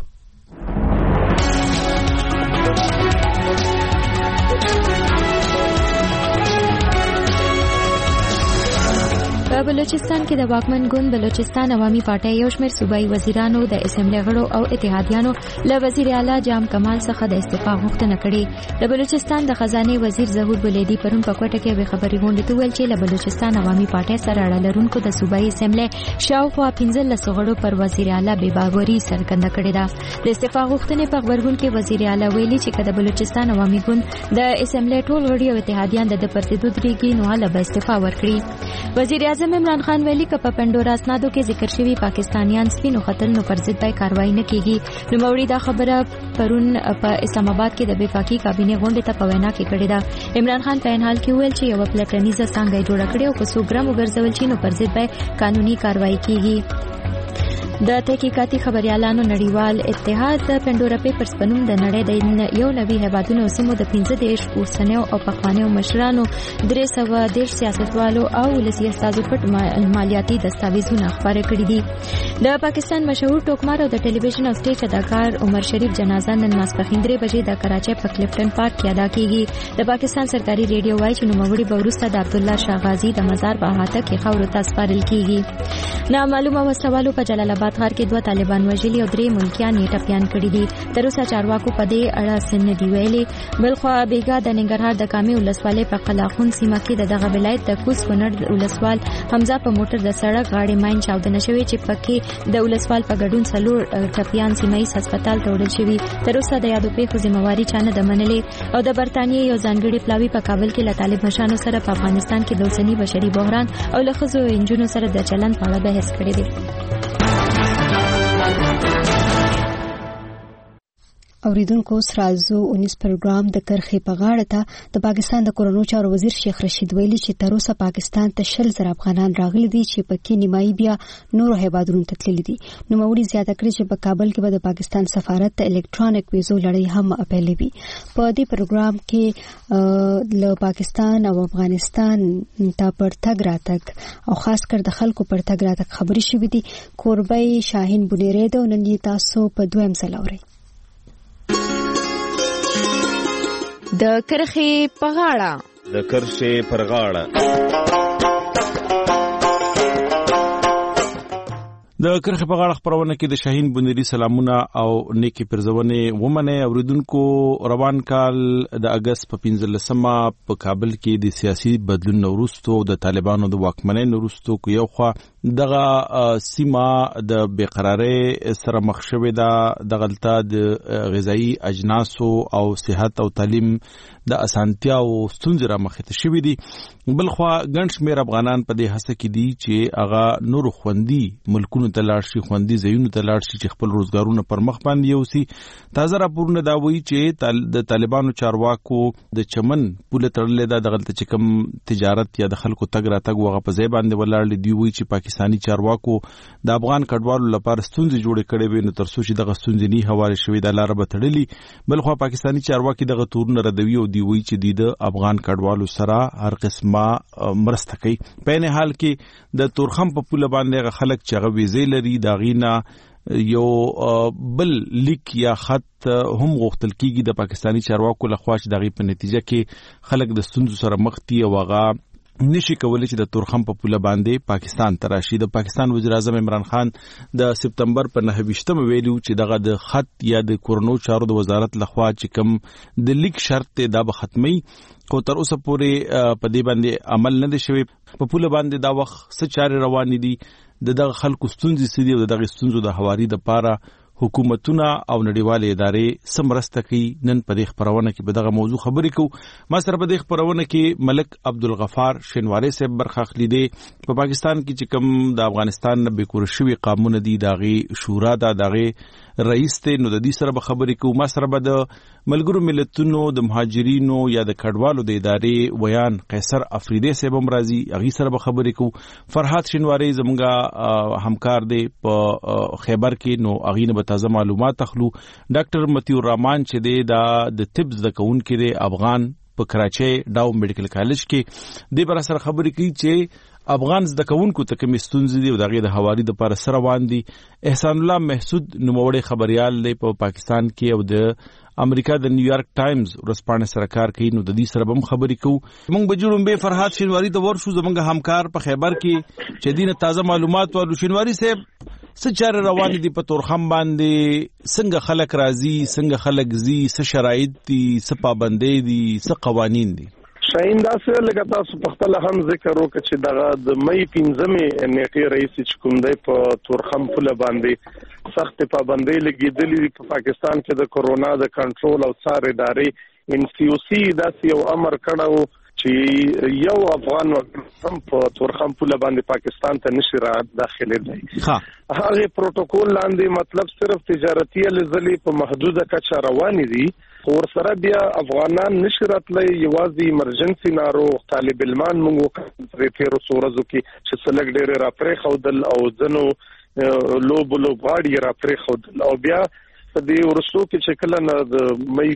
په بلوچستان کې د واکمن ګوند بلوچستان عوامي پارټي یو شمېر صوبایي وزیرانو د اسمبلی غړو او اتحادیانو له وزیر اعلی جام کمال څخه د استعفا غوښتنه کړې. د بلوچستان د خزانه وزیر ظهور بلیدي پرون په کوټه کې به خبري غونډه ته ویل چې له بلوچستان عوامي پارټي سره اړه لرونکو د صوبایي اسمبلی شاوخوا پنځه لس غړو پر وزیر اعلی بې باوري څرګنده کړې ده. د استعفا غوښتنې په خبرګون کې وزیر اعلی ویلي چې کله بلوچستان عوامي ګوند د اسمبلی ټول غړي او اتحادیان د پرتیدو درېږي نو له استعفا ورکړي. وزیر اعظم عمران خان ویلي چې په پندورا اسنادو کې ذکر شوی پاکستانیان سپینو خطر نو پر ضد به کاروایی نه کیږي. نو موري دا خبره پرون په اسلام آباد کې د وفاقي کابینه غونډې ته په وینا کې کړې ده. عمران خان په انحال کې ویل چې یو پلټنیزه څنګه جوړ کړي او په سوګرام وګرځول شي نو پر ضد به قانوني کاروایی کیږي. د تحقیقاتي خبريالانو نړیوال اتحاد د پندورا پیپرز په نوم د نړۍ د یو نوي هیوادونو سیمو د پنځه دیش اوسنیو او پخوانیو مشرانو درې سوه دیش سیاستوالو او ولسي استازو پټ مالیاتي دستاویزونه خپاره کړي دي. د پاکستان مشهور ټوکمار او د ټلویزیون او سټیج اداکار عمر شریف جنازه نن ماسپښین درې بجې د کراچۍ په کلفټن پارک کې ادا کیږي. د پاکستان سرکاري ریډیو وایي چې نوموړي به وروسته د عبد الله شاه غازي د مزار په احاطه کې خاورو ته سپارل کیږي. نامعلومه وسوالو په جلال آباد ښار کې دوه طالبان وژلي او درې ملکیان یې ټپیان کړي دي. تر اوسه چارواکو په دې اړه څه نه دي ویلي. بلخوا بیګا د ننګرهار د کامې ولسوالۍ په قلاخون سیمه کې د دغه ولایت د کوس کونړ ولسوال حمزه په موټر د سړک غاړې ماین چاودنه شوې چې پکې د ولسوال په ګډون څلور ټپیان سیمایي هسپتال ته وړل شوي. تر اوسه د یادو پیښو ذمہواري چا نه ده منلې او د برتانیې یو ځانګړي پلاوي په کابل کې له طالب مشرانو سره په افغانستان کې د اوسني بشري بحران او له ښځو او نجونو سره د چلند په اړه بحث کړی دی. اوریدونکو سرازو اونیس پروګرام د کرخې په غاړه ته د پاکستان د کورونو چارو وزیر شیخ رشید ویلي چې تر اوسه پاکستان ته شل زره افغانان راغلي دي چې پکې نیمایي بیا نورو هیوادونو ته تللي دي. نو موري زیاته کړی چې په کابل کې به د پاکستان سفارت ته الکترونیک ویزو لړۍ هم اپیلوي. په دې پروګرام کې له پاکستان او افغانستان ته پر تګ راتګ او خاص کر د خلکو پر تګ راتګ خبري شوې دي. کوربای شاهین بونیری د نن تاسو په دویم ځل اورئ. د کرخې په غاړه د کرخې پر غاړه د کرخې په غاړه خبرونه کې د شاهین بونیری سلامونه او نیکی پرزونه ومنه. اوریدونکو روان کال د اگست په پنځلسمه په کابل کې د سیاسي بدلون وروسته د طالبانو د واکمنۍ وروسته کو یو خوا دغه سیمه د بیقراری سره مخ شوې ده. د غلطه د غذایی اجناس او صحت او تعلیم د اسانتیا او ستونزې را مخې ته شوې دي. بل خوا ګڼ شمېر افغانان په دې هڅه کې دي چې هغه نور خوندي ملکونو ته لاړ شي، خوندي ځایونو ته لاړ شي چې خپل روزګارونه پر مخ باندې یوسي. تازه راپورونه دا وایي چې د طالبانو چارواکو د چمن پوله تړلې ده. د غلطه چې کوم تجارت یا د خلکو تګ راتګ وغه په ځای باندې ولاړ دي. وایي چې پاکستاني چارواکو د افغان کډوالو لپاره ستونزې جوړې کړې وي، نو تر څو چې دغه ستونزې نه حواله شوي د لار به تړلي. بل خو پاکستاني چارواکي دغه تورونه ردوي او دی وایي چې د افغان کډوالو سره هر قسمه مرسته کوي. په نه حال کې د تورخم په پوله باندې خلک چې هغه ویزې لري دا غینا یو بل لیک یا خط هم غوښتل کیږي د پاکستاني چارواکو لخوا چې دغه په نتیجه کې خلک د ستونزو سره مخ دي او هغه نشي کولای چې د تورخم په پوله باندې پاکستان تراشي. د پاکستان وزیر اعظم عمران خان د سپتمبر په نهه ویشتمه ویلو چې دغه د خط یا د کورونو چارو د وزارت لخوا چې کوم د لیک شرط دا به ختمي خو تر اوسه پورې په دې باندې عمل نه دی شوی. په پوله باندې دا وخت څه چارې روان دي، د دغه خلکو ستونزې سدي او دغه ستونزو د حواري د پاره حکومتونه او نړیوالې ادارې سمرسته کوي. نن په دې خبرونه کې به دغه موضوع خبرې کوو. ما سره په دې خبرونه کې ملک عبدالغفار شینواری صاحب برخه اخلي دي. په پاکستان کې چې کوم د افغانستان نه بیکور شوي قانون دي داغي شورا دا داغي رئیس ته نو د دې سره به خبرې کوو. ما سره به د ملګرو ملتونو د مهاجرینو یا د کډوالو د ادارې ویان قیصر افریدی صاحب هم راځي، هغه سره به خبرې کوو. فرحات شینواری زمونږ همکار دی په خیبر کې، نو هغه نه به تازه معلومات اخلو. ډاکټر متیور رحمان چې دی دا د طب زده کوونکی دی افغان په کراچۍ ډاو میډیکل کالج کې، دی بر سره خبرې کوي چې افغان زده کوونکو ته کومې ستونزې دي او دغه د حوالي د لپاره سره روان دي. احسان الله محسود نوموړی خبريال دی په پاکستان کې او د امریکا د نیویارک ټایمز ورسپانه سره کار کوي، نو د دې سره هم خبرې کوو. موږ به جوړم به فرحات شینواری ته ورشو، زمونږ همکار په خیبر کې چې دینه تازه معلومات ورو. شینواری صاحب څه چاره روان دي په تورخم باندې؟ څنګه خلک راځي، څنګه خلک زی، څه شرایط دي، څه پابندۍ دي، څه قوانین دي؟ شاین داسې لکه تاسو په خپل هم ذکر وکړ چې دغه د مې پنځمې نیټې رئیس چې کوم دی په تورخم پوله باندې سخت پابندۍ لګېدلې په پاکستان کې د کورونا د کنټرول او څار ادارې ان سی او سی داسې یو امر کړو چې یو افغان هم په تورخم پوله باندې پاکستان ته نشي را داخلېدلی. هغه پروتوکول لاندې مطلب صرف تجارتي لزلې په محدوده کچه روانې دي، خو ورسره بیا افغانان نشي راتلی. یوازې ایمرجنسي ناروغ طالب علمان موږ وکړو تېرو څو ورځو کې چې څه لږ ډېرې را پرېښودل او ځینو لوبو لوبغاړي را پرېښودل، او بیا په دې وروستو کې چې کله نه د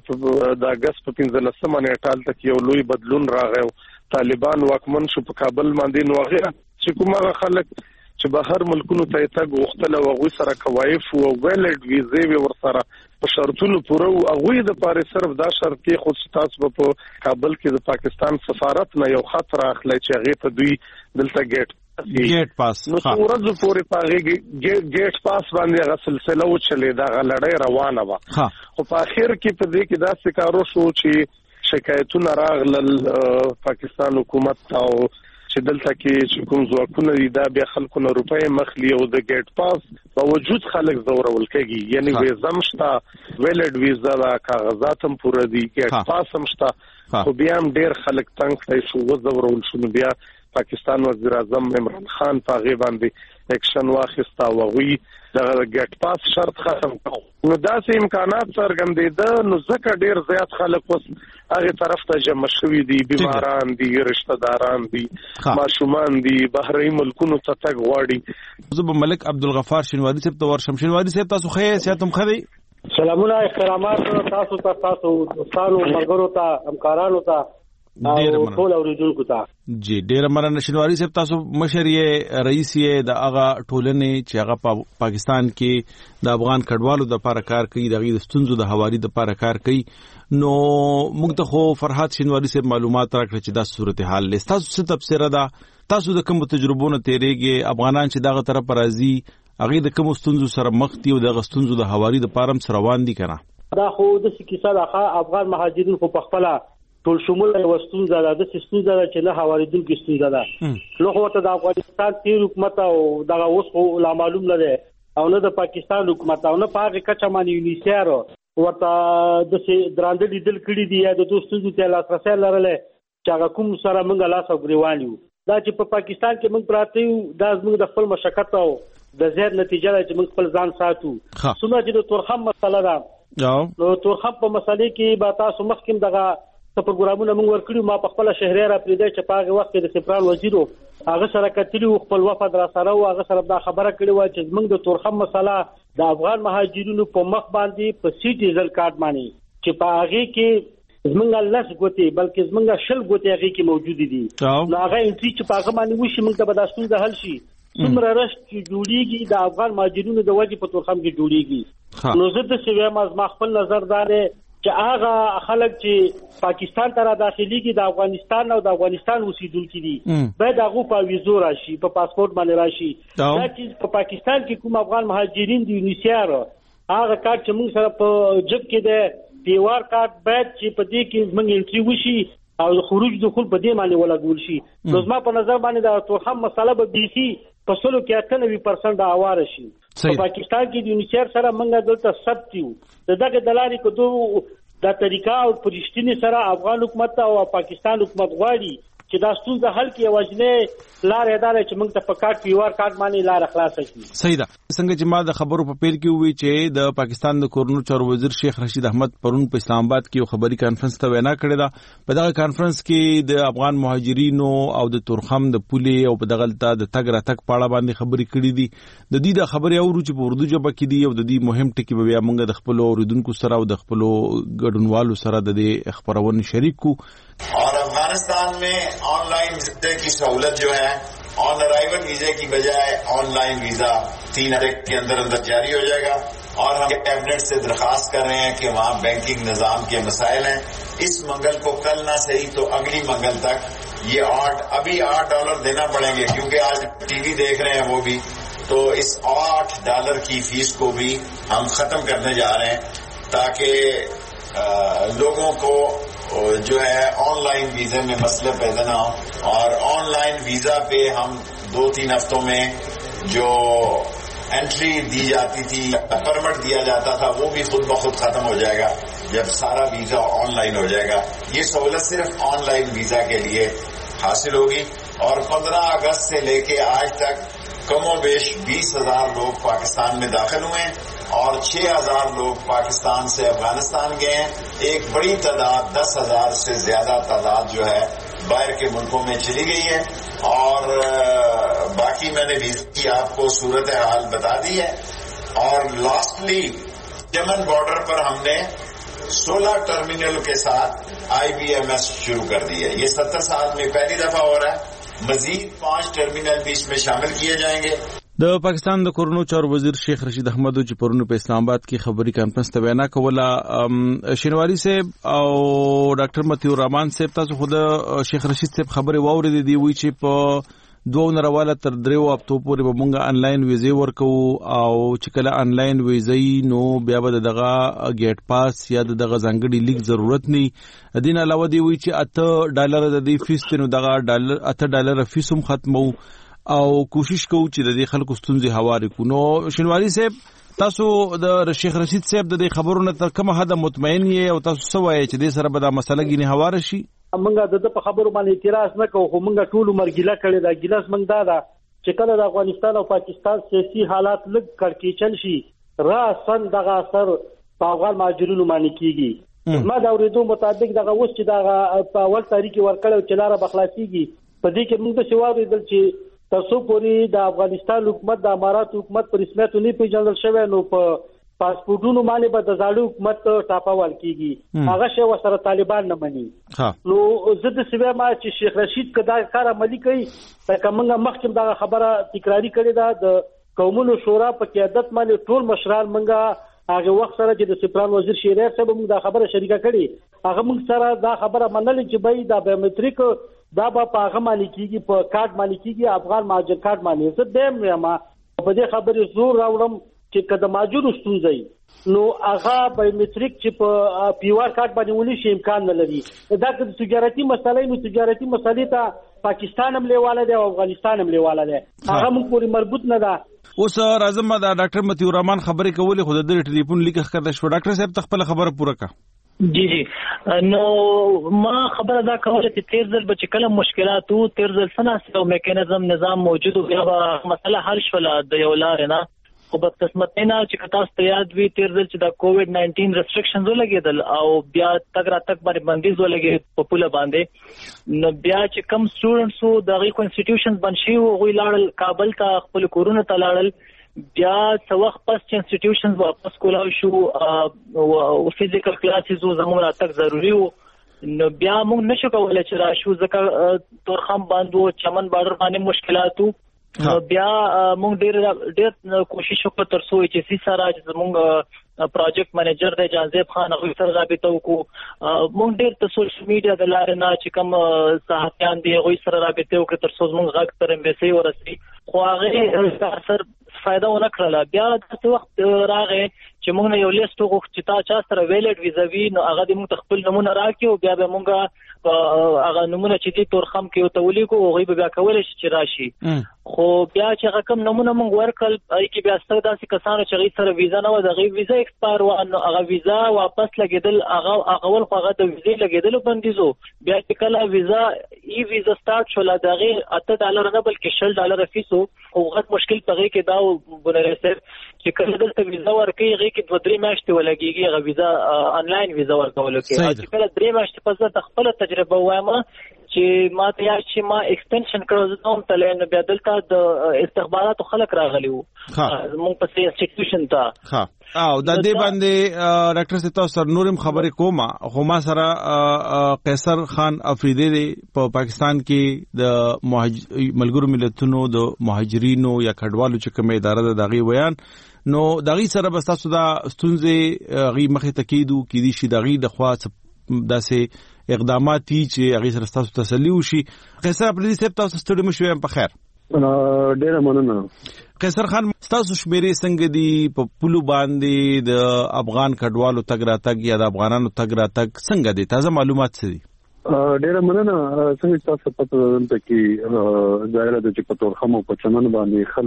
مې د اګست په پنځلسمه نیټه هلته کې یو لوی بدلون راغی او طالبان واکمن شو په کابل باندې، نو هغه چې کوم هغه خلک چې بهر ملکونو ته یې تګ غوښتل او هغوی سره کوایف و او ویلډ ویزې وې ورسره په شرطونو پوره و، هغوی دپاره صرف دا شرط کېښود چې تاسو به په کابل کې د پاکستان سفارت نه یو خط رااخلی چې هغې ته دوی دلته ګیټ ګیټ پاس نو څو ورځو پورې په هغې ګیټ پاس باندې هغه سلسله وچلېده، هغه لړۍ روانه وه. خو په اخر کې په دې کې داسې کار وشو چې شکایتونه راغلل پاکستان حکومت ته او چې دلته کې چې کوم ځواکونه دي دا بیا خلکو نه روپۍ مخلي او د ګیټ پاس باوجود خلک ځورول کېږي، یعنی ویزه هم شته، ویلډ ویزه ده، کاغذات هم پوره دي، ګیټ پاس هم شته، خو بیا هم ډېر خلک تنګ کړی شو، وځورول شو. نو بیا پاکستان وزیر اعظم عمران خان په هغې باندې اکشن واخیسته او هغوی دغه ګیټ پاس شرط ختم کړو. نو داسې امکانات څرګندېده، نو ځکه ډېر زیات خلک اوس هغې طرف ته جمع شوي دي، بیماران دي، رشته داران دي، ماشومان دي، بهرني ملکونو ته تګ غواړي. زه به ملک عبدالغفار شینواری صاحب ته ورشم. شینواری صاحب تاسو ښه یې؟ صحت هم ښه دی؟ سلامونه احترامات تاسو ته، تاسو دوستانو ملګرو ته، همکارانو ته او ټول اوریدونکو ته. جی ډیر مننه شینواری صاحب، تاسو مشر یې، رئیس یې د هغه ټولنې چې هغه په پاکستان کې د افغان کډوالو د لپاره کار کوي، د هغې د ستونزو د هواري د لپاره کار کوي. نو موږ ته خو فرحات شینواری صاحب معلومات راکړه چې دا صورتحال دی. تاسو څه تبصره ده؟ تاسو د کومو تجربو نه تېرېږئ؟ افغانان چې دغه طرف راځي هغې د کومو ستونزو سره مخ دي او دغه ستونزو د هواري دپاره هم روان دي که نه؟ دا خو داسې کیسه ده، افغان مهاجرین خو پخپله ټول شمول یو ستونزه ده، داسې ستونزه ده چې نه هوارېدونکې ستونزه ده. نو خو ورته د افغانستان تېر حکومت او دغه اوس خو لا معلوم نه دی، او نه د پاکستان حکومت، او نه په هغې کچه باندې یونیسیار ورته داسې درانده لیدل کړي دي یا د دو ستونزو ته لاسرسی لرلی چې هغه کوم سره موږ لاس او ګرېوان یو. دا چې په پاکستان کې موږ پراته یو، دا زموږ د خپل مشقت او د زیات نتیجه ده چې موږ خپل ځان ساتو. څومره چې د تورخم مسله ده، نو تورخم په مسلې کې به تاسو مخکې دغه څه پروګرامونه موږ ورکړي. ما په خپله شهریار اپرېدی چې په هغې وخت کې د سفران وزیر و، هغه سره کتلي وو، خپل وفد را سره و، هغه سره دا خبره کړې وه چې زموږ د تورخم مسله د افغان مهاجرینو په مخ باندې په سیټیزن کارت باندې چې په هغې کې زموږ لس ګوتې بلکې زموږ شل ګوتې هغې کې موجودې دي، نو هغه انټري چې په هغه باندې وشي موږ ته به دا ستونزه حل شي. څومره رشت چې جوړېږي د افغان مهاجرینو د وجې په تورخم کې جوړېږي. نو زه داسې وایم، زما خپل نظر دا دی چې هغه خلک چې پاکستان ته را داخليږي د افغانستان او د افغانستان اوسیدونکي دي باید هغه په ویزو راشي، په پاسپورت باندې راشي. دا چې په پاکستان کې کوم افغان مهاجرین دي یونیسیار هغه کارت چې موږ سره په جب کې دی پیوار کارت باید چې په دې کې موږ انټري وشي او خروج دخول په دې باندې ولګول شي. نو زما په نظر باندې د تورخم مسله به بیخي په سلو کې اته نوي پرسنټ هواره شي. په پاکستان کې د یونیسر سره موږ دلته ثبت یو دغه دلاري کو دوه د طریقہ او پرشتینی سره افغان حکومت او پاکستان حکومت غواړي چې دا ستونزه حل کړي وجنه لار اداره چې موږ ته په کارت پیوار کارت باندې لار خلاص کړي. صحیح ده. څنګه چې ما د خبرو په پیل کې وی چې د پاکستان د کورنر چارو وزیر شیخ رشید احمد پرون په اسلام آباد کې یو خبري کانفرنس ته وینا کړې ده. په دغه کانفرنس کې د افغان مهاجرینو او د تورخم د پولې او په دغه ته د تګ را تګ پاړه باندې خبري کړې دي. د دې د خبرې اورو چې په اردو ژبه کې دي او د دې مهم ټکی به بیا موږ د خپل اوریدونکو سره او د خپل ګډونوالو سره د دې خبرونه شریک کو. और अफगानिस्तान में ऑनलाइन वीजा की सहूलत जो है ऑन अराइवल वीजा की बजाय ऑनलाइन वीजा तीन हफ्ते के अंदर अंदर जारी हो जाएगा और हम कैबिनेट से दरखास्त कर रहे हैं कि वहाँ बैंकिंग निजाम के मसाइल हैं. इस मंगल को कल ना सही तो अगली मंगल तक ये आठ अभी आठ डॉलर देना पड़ेंगे क्योंकि आज टीवी देख रहे हैं वो भी, तो इस आठ डॉलर की फीस को भी हम खत्म करने जा रहे हैं ताकि लोगों को जो है ऑनलाइन वीजा में मसले पैदा ना हो. और ऑनलाइन वीजा पे हम दो तीन हफ्तों में जो एंट्री दी जाती थी, परमिट दिया जाता था, वो भी खुद ब खुद खत्म हो जाएगा जब सारा वीजा ऑनलाइन हो जाएगा. ये सहूलत सिर्फ ऑनलाइन वीजा के लिए हासिल होगी. और पंद्रह अगस्त से लेके आज तक कमोबेश बीस हजार लोग पाकिस्तान में दाखिल हुए हैं और छह हजार लोग पाकिस्तान से अफगानिस्तान गए हैं. एक बड़ी तादाद दस हजार से ज्यादा तादाद जो है बाहर के मुल्कों में चली गई है. और बाकी मैंने वीजा की आपको सूरत हाल बता दी है. और लास्टली यमन बॉर्डर पर हमने सोलह टर्मिनल के साथ आईबीएमएस शुरू कर दी है. ये सत्तर साल में पहली दफा हो रहा है. मजीद पांच टर्मिनल भी इसमें शामिल किए जाएंगे. د پاکستان د کورونو چارو وزیر شیخ رشید احمد چې پرون په اسلام آباد کې خبري کانفرنس ته وینا کوله، شینواری صاحب او ډاکټر متیور رحمان صاحب تاسو خود شیخ رشید صاحب خبره واورېدې دی وی چې په دوه نړیواله تر دریو هفتو پورې به مونږه انلاین ویزې ورکو او چې کله انلاین ویزې نو بیا به دغه گیټ پاس یا دغه ځانګړي لیک ضرورت نه. دین علاوه دی وی چې اته ډالر د دې فیس نو دغه ډالر اته ډالر فیس هم ختمو او کوشش کوو چې د دې خلکو ستونزې هواري کو. نو شینواری صاحب تاسو د شیخ رشید صاحب د دې خبرونو تر کومه حد مطمئن یې او تاسو څه وایي چې دې سره به دا مسله ګینه هواره شي؟ موږ د په خبرو باندې اعتراض نه کوو، خو موږ ټول مرګیله کړی دا ګیلاس موږ دا دا چې کله د افغانستان او پاکستان سیاسي حالات لږ کړکېچل شي راسن دغه اثر په افغان مهاجرینو باندې کیږي. ما دا ورېدو مطابق دغه اوس چې دغه په اول تاریخ ورکړو چې لاره بخلاصيږي په دې کې موږ د شوارو دل چې تاسو پوری د افغانستان حکومت د امارات حکومت پر رسمیت نه پیژندل شوی نو په پاسپورتونو باندې به د زاړو حکومت ټاپاول کیږي. هغه شی وسره طالبان نه مني. نو زه د سیمه ما چې شیخ رشید کدا کار عملی کوي لکه موږ مخکې دا خبره تکراری کړې ده د قومونو شورا په قیادت باندې ټول مشران موږ هغه وخت سره چې د سپران وزیر شیریر صاحب موږ دا خبره شریکه کړې هغه موږ سره دا خبره منل چې به دا بایومټریک دا به په هغه باندې کیږي په کارت باندې کیږي افغان مهاجر کارت باندې. زه دیم ما په دې خبرې زور راوړم چې کله مهاجر ستونزې نو هغه بایومټریک چې په پیوار کارت باندې ونی شي امکان نه لري. دا د تجارتي مسلې نو تجارتي مسلې ته پاکستان هم لیواله دی او افغانستان هم لیواله دی، هغه موږ پورې مربوط نه ده. اوس راځم دا ډاکټر متیور رحمان خبرې کولې خو د ټلیفون لیک ښکته شو. ډاکټر صاحب تخپل خبره پوره کا. جی جی نو ما خبره دا کوله چې تیر ځل به چې کله مشکلات وو تیر ځل سناسه او میکانیزم نظام موجود بیا مسله حل شول د یو لارې نه. خو په قسمت نه چې تاسو ته یاد وي تیر ځل چې د کووډ ناینټین ریسټریکشنز ولګېدل او بیا تګ را تګ باندې بندیز ولګېد په پوله باندې نو بیا چې کم سټوډنټس وو دغه انسټیټیوشنز بند شي او غوي لاړل کابل ته خپل کورونه ته لاړل. بیا څو وخت پس چې انسټیټیوشنز واپس کولای شو او فزیکل کلاسز زموږ راتګ ضروری وو نو بیا موږ نشو کولای چې راشو ځکه تورخم باندې چمن بارډر باندې مشکلات وو. نو بیا موږ ډېر ډېر کوشش وکړو تر څو چې سي سره چې موږ پروجیکټ منیجر دی جانزیب خان هغه سره رابطه وکړو. موږ ډېر د سوشل میډیا د لارې نه چې کوم صحافیان دی هغه سره رابطه وکړو تر څو موږ غږ تر امبیسي ورسي خو هغه اثر فائدہ ونه کړله. بیا د وخت راغی چې موږ نه یو لیست وغوښت چې تا چا سره ویلډ ویزاوی نو هغه دې موږ خپل نمونه راکړي او بیا به موږ هغه نمونه چې دې تورخم کې او تولی کو هغه به بیا کولای شي چې راشي خو بیا چې هغه کوم نمونه موږ ورکړل ای کې بیا ستاسو داسې کسانو چې غي سره ویزا نه و د غي ویزا ایکسپایر و نو هغه ویزا واپس لګیدل هغه هغه ول خو هغه د ویزا لګیدل بندیزو بیا چې کله ویزا ای ویزا سٹارټ شول دا غي اته ډالر نه بلکې شل ډالر فیسو او غټ مشکل پغې کې دا بنره سر چې کله دلته ویزا ورکې غي کې دوه درې میاشتې ولګيږي هغه ویزا انلاین ویزا ورکول کې چې کله درې میاشتې پس د خپل تجربه وایم چې ما ته یا چې ما ایکستنشن کړو نو تل نه بیا دلته د استخباراتو خلک راغلی وو موږ په سي انسټیټیوشن ته ها او د دې باندې ډاکټر ستاسو سره نورم خبرې کومه خو ما سره قیصر خان افریدی په پاکستان کې د ملګرو ملتونو د مهاجرینو یا کډوالو چې کومه اداره ده دغه بیان نو دغه سره بس تاسو دا ستونزې غي مخه تکیدو کې دي شي دغه د خوا داسې اقدامات دي چې هغه سره تاسو تسلی وشي. قیصر افریدی صاحب تاسو ستړي مشوي په خیر. ډیره مننه. قیصر خان تاسو شمیرې څنګه دي په پلو باندې د افغان کډوالو تګ راتګ یا د افغانانو تګ راتګ څنګه دي تازه معلومات څه دي؟ ډیره مننه. څنګه تاسو پته ده چې ظاهر ده چې په تورخم او په چمن باندې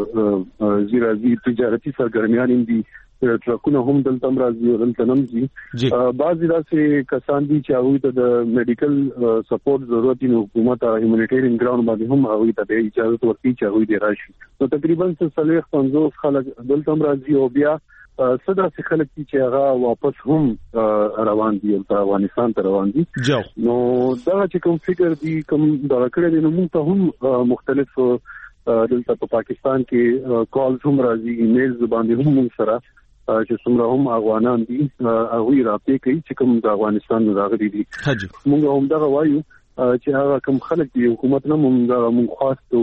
خلک زیرازي تجارتي سرګرمیان دي ټرکونه هم دلته راځي او دلته نمځي. بعضی داسې کسان دي چې هغه ته د میډیکل سپورټ ضرورت دی نو حکومت هیومانیټیرین ګراوند باندې هم هغه ته اجازه ورکړي چې هغه دې راشي. نو تقریبا څلور پنځوس خلک دلته راځي او بیا صدا څخه خلک چې هغه واپس هم روان دي او افغانستان ته روان دي. نو دا چې کوم فکر دي کوم دا کړی نو موږ ته هم مختلف دلته په پاکستان کې کالز هم راځي ایمیلز باندې هم موږ سره چې څومره هم افغانان دي هغه راپې کوي چې کوم د افغانستان راغلي دي. موږ هم دا وایو چې هغه کوم خلک دي حکومت نه موږ دا موږ خاصو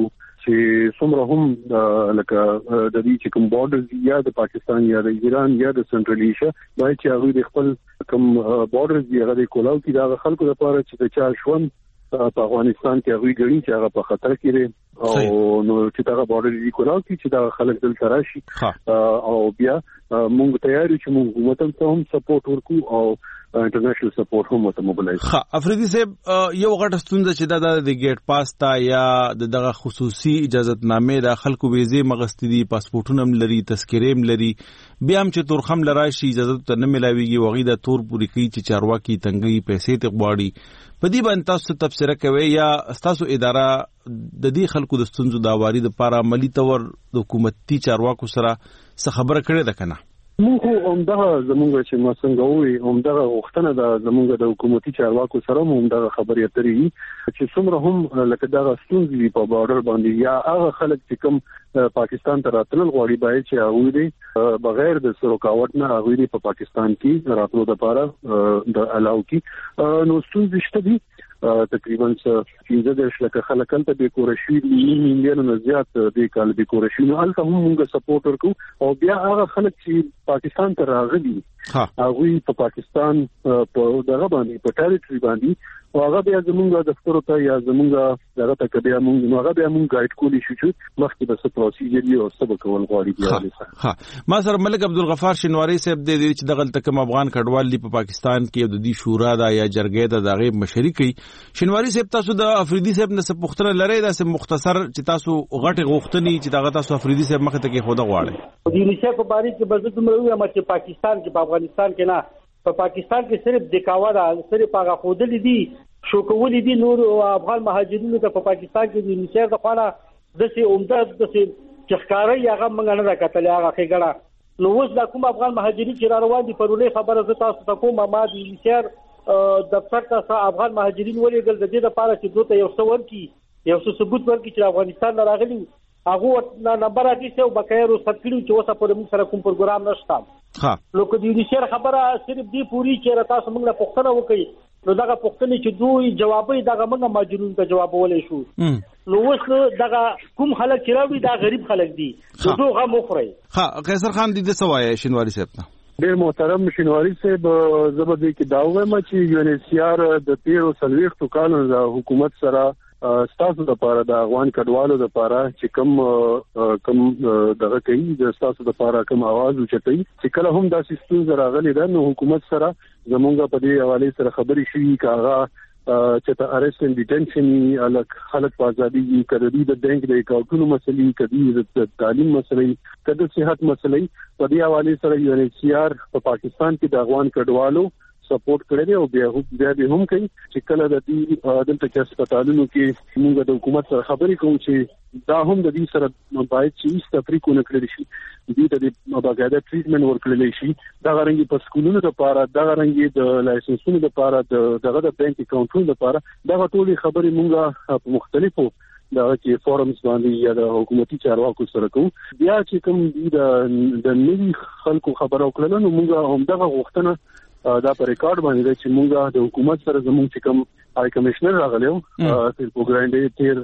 چې څومره هم لکه د دې چې کوم بارډر یا د پاکستان یا د ایران یا د سنټرل ایشیا باید چې هغه د خپل کوم بارډر دی هغه کولاو کې دا خلکو لپاره چې د چا ژوند په افغانستان کې هغه غړي چې هغه په خطر کې دي او نو چې دا بارډر دی کولاو کې چې دا خلک دلته راشي او بیا موږ تیار یو چې موږ حکومت ته هم سپورټ ورکو او انټرنیشنل سپورټ هم ته موبلایز. ها افریدی صاحب یو غټ ستونزه چې دا د گیټ پاس تا یا دغه خصوصي اجازهتنامه د خلکو ویزه مغستی دي پاسپورتونه هم لري تذکرې هم لري بیا هم چې تورخم لراشي اجازه ته نه ملاويږي وغي د تور پوری کوي چې چارواکي تنګي پیسې ته غواړي په دې باندې تاسو تفسیر کوي یا تاسو اداره د دې خلکو د ستونزو د اواري د لپاره عملی تور د حکومتي چارواکو سره څه خبره کړې ده کنه؟ موږ هم دا زموږ چې ما څنګه وي هم دا وختونه د زموږ د حکومتي چارواکو سره هم دا خبرې اترې چې څومره هم لکه دا ستونزې په بارډر باندې یا هغه خلک چې کوم پاکستان ته راتلل غواړي باید چې هغه دې بغیر د سرکاوټ نه هغه دې په پاکستان کې راتلو لپاره د الاو کې نو ستونزې شته دي. تقریبا پنځه دېرش لکه خلک ته د کورشي میلیون نه زیات د کال د کورشي نو الته هم موږ سپورټ ورکو او بیا هغه خلک چې پاکستان ته راغلي هغه په پاکستان په دغه باندې په ټریټوري باندې او هغه بیا زموږ د دفتر ته یا زموږ دغه ته کبیا موږ نو هغه بیا موږ ګایډ کولی شو چې مخکې د څه پروسیجر دی او څه کول غواړي بیا. ها ما سره ملک عبدالغفار شینواری صاحب د دې چې دغه تکم افغان کډوال دی په پاکستان کې د دې شورا دا یا جرګې دا دغه مشري کوي. شینواری صاحب تاسو د افریدی صاحب نه څه پوښتنه لرئ دا سه مختصر چې تاسو غټه غوښتنې چې دغه تاسو افریدی صاحب مخه ته کې خوده غواړي؟ د یونیسف په باره کې بزه دومره وایم چې پاکستان کې په افغانستان کې نه په پاکستان کې صرف دکاوا ده صرف هغه خودل دي شو کول دي نور افغان مهاجرینو ته په پاکستان کې د یونیسف د خانه د سي عمده د سي چخکاري هغه موږ نه راکتل هغه خېګړه نو اوس د کوم افغان مهاجرین چې را روان دي پرولې خبره زه تاسو ته کوم ما د یونیسف دفتر ته افغان مهاجرین ولېګل د دې لپاره چې دوی ته یو څه ورکړي یو څه ثبوت ورکړي چې افغانستان نه راغلي هغه نمبر اټیسه او بقایا رخصت کړي چې اوسه پر موږ سره کوم پروګرام نشته. ها نو کو د یونیسف خبره صرف دی پوری چې تاسو موږ له پوښتنه وکړي نو دغه پوښتنې چې دوی جوابي دغه موږ ماجرون ته جواب ولې شو نو اوس دغه کوم خلک چې راوي دا غریب خلک دي دوغه مخري. ها قیصر خان دې څه وایي شینواری صاحب ته؟ ډېر محترم شینواری صاحب زبردي کې دا وایم چې یو ان ایچ سی آر د تیرو سلويختو کالونو د حکومت سره ستاسو لپاره د افغان کډوالو لپاره چې کم کم دغه کوي د ستاسو لپاره کم आवाज اوچتای چې کله هم د سیستم راغلي ده نو حکومت سره زمونږ په دې حواله سره خبرې شي کاغه چې ته ارست اند ډیټنشن الک خلک په ازادي کړي د بانک د اکاونټونو مسلې کړي د تعلیم مسلې کړي د صحت مسلې په دې حواله سره یو ان ایچ سی آر په پاکستان کې د افغان کډوالو سپورټ کړی او بیا بیا به هم کوي چې کله د دې دلته کې هسپتالونو کې موږ د حکومت سره خبرې کوو چې دا هم د دې سره باید چې تفریق نه کړی شي دې ته د باقاعده ټریټمنټ ورکړل شي دا غرنګي په سکولونو لپاره دا غرنګي د لایسنسونو لپاره دغه د بانک اکاونټونو لپاره دا ټولې خبرې موږ په مختلفو دا چې فورمز باندې یا د حکومتي چارواکو سره کوو بیا چې کوم د د نوي خلکو خبرو کړل نو موږ هم دغه غوښتنه دا په ریکارډ باندې چې موږ د حکومت سره زموږ چې کوم هاي کمشنر راغلیو تر پروګرام تیر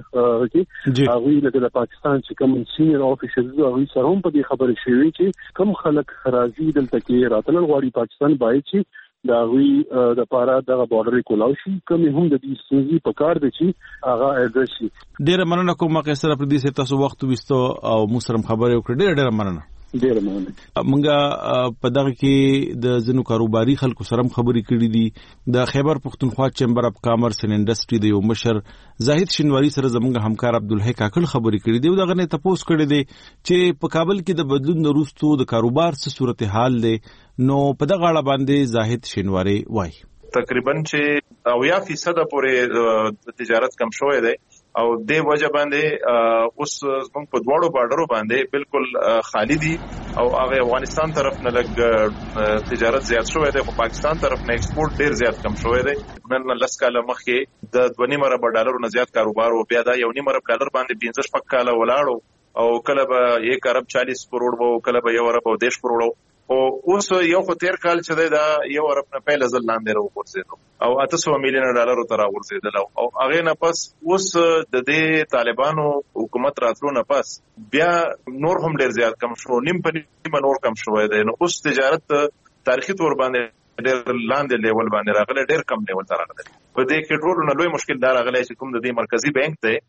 کې هغه د پاکستان چې کوم سینیئر افیسرز هغه سره هم په دې خبرې شوې چې کوم خلک راځي دلته کې راتلل غواړي پاکستان باید چې دا وی د پاره د بارډر کولاو شي کوم هم د دې سوزي په کار دي چې هغه ادرس شي ډیر مننه کوم قیصر پر دې ست تاسو وخت وستو او مسرم خبرې وکړه ډیر ډیر مننه ډیر مننه مونږه په دغه کې د زنو کاروباري خلکو سره خبرې کړې دي د خیبر پختونخوا چیمبر اف کامرس اند انډستری د یو مشر زاهد شینواری سره زمونږ همکار عبدالحی کاکل خبرې کړې دي او دغه نه تاسو کړې دي چې په کابل کې د بدلون وروسته د کاروبار څه صورتحال دی نو په دغه اړه باندې زاهد شینواری وایي تقریبا چې اویا فیصد پورې تجارت کم شوی دی او د وجه باندې اوس موږ په دواړو بارډرو باندې بالکل خالی دي او هغه افغانستان طرف نه لګ تجارت زیات شوی دی خو پاکستان طرف نه ایکسپورټ ډیر زیات کم شوی دی نن لس کاله مخکې د دوه نیم ارب ډالر نه زیات کاروبار او بیا دا یو نیم ارب ډالر باندې پنځه شپږ کاله ولاړو او کله به یک ارب چالیس کروڑ وو کله به یو ارب او دیش کروڑ او اوس یو خو تیر کال چې دا یو ارب نه پیل ځل لاندې راوځي او اته سوه میلیون ډالر تر راوځي او هغه نه پس اوس د دې طالبانو حکومت راتلو نه پس بیا نور هم ډیر زیات کم شو نیم په نیم نور کم شوی دی نو اوس تجارت تاریخي تور باندې ډیر لاندې لیول باندې راغلی ډیر کم لیول ته راغلی په دې کې ټول نه لوی مشکل دا راغلی چې کوم د دې مرکزی بانک دی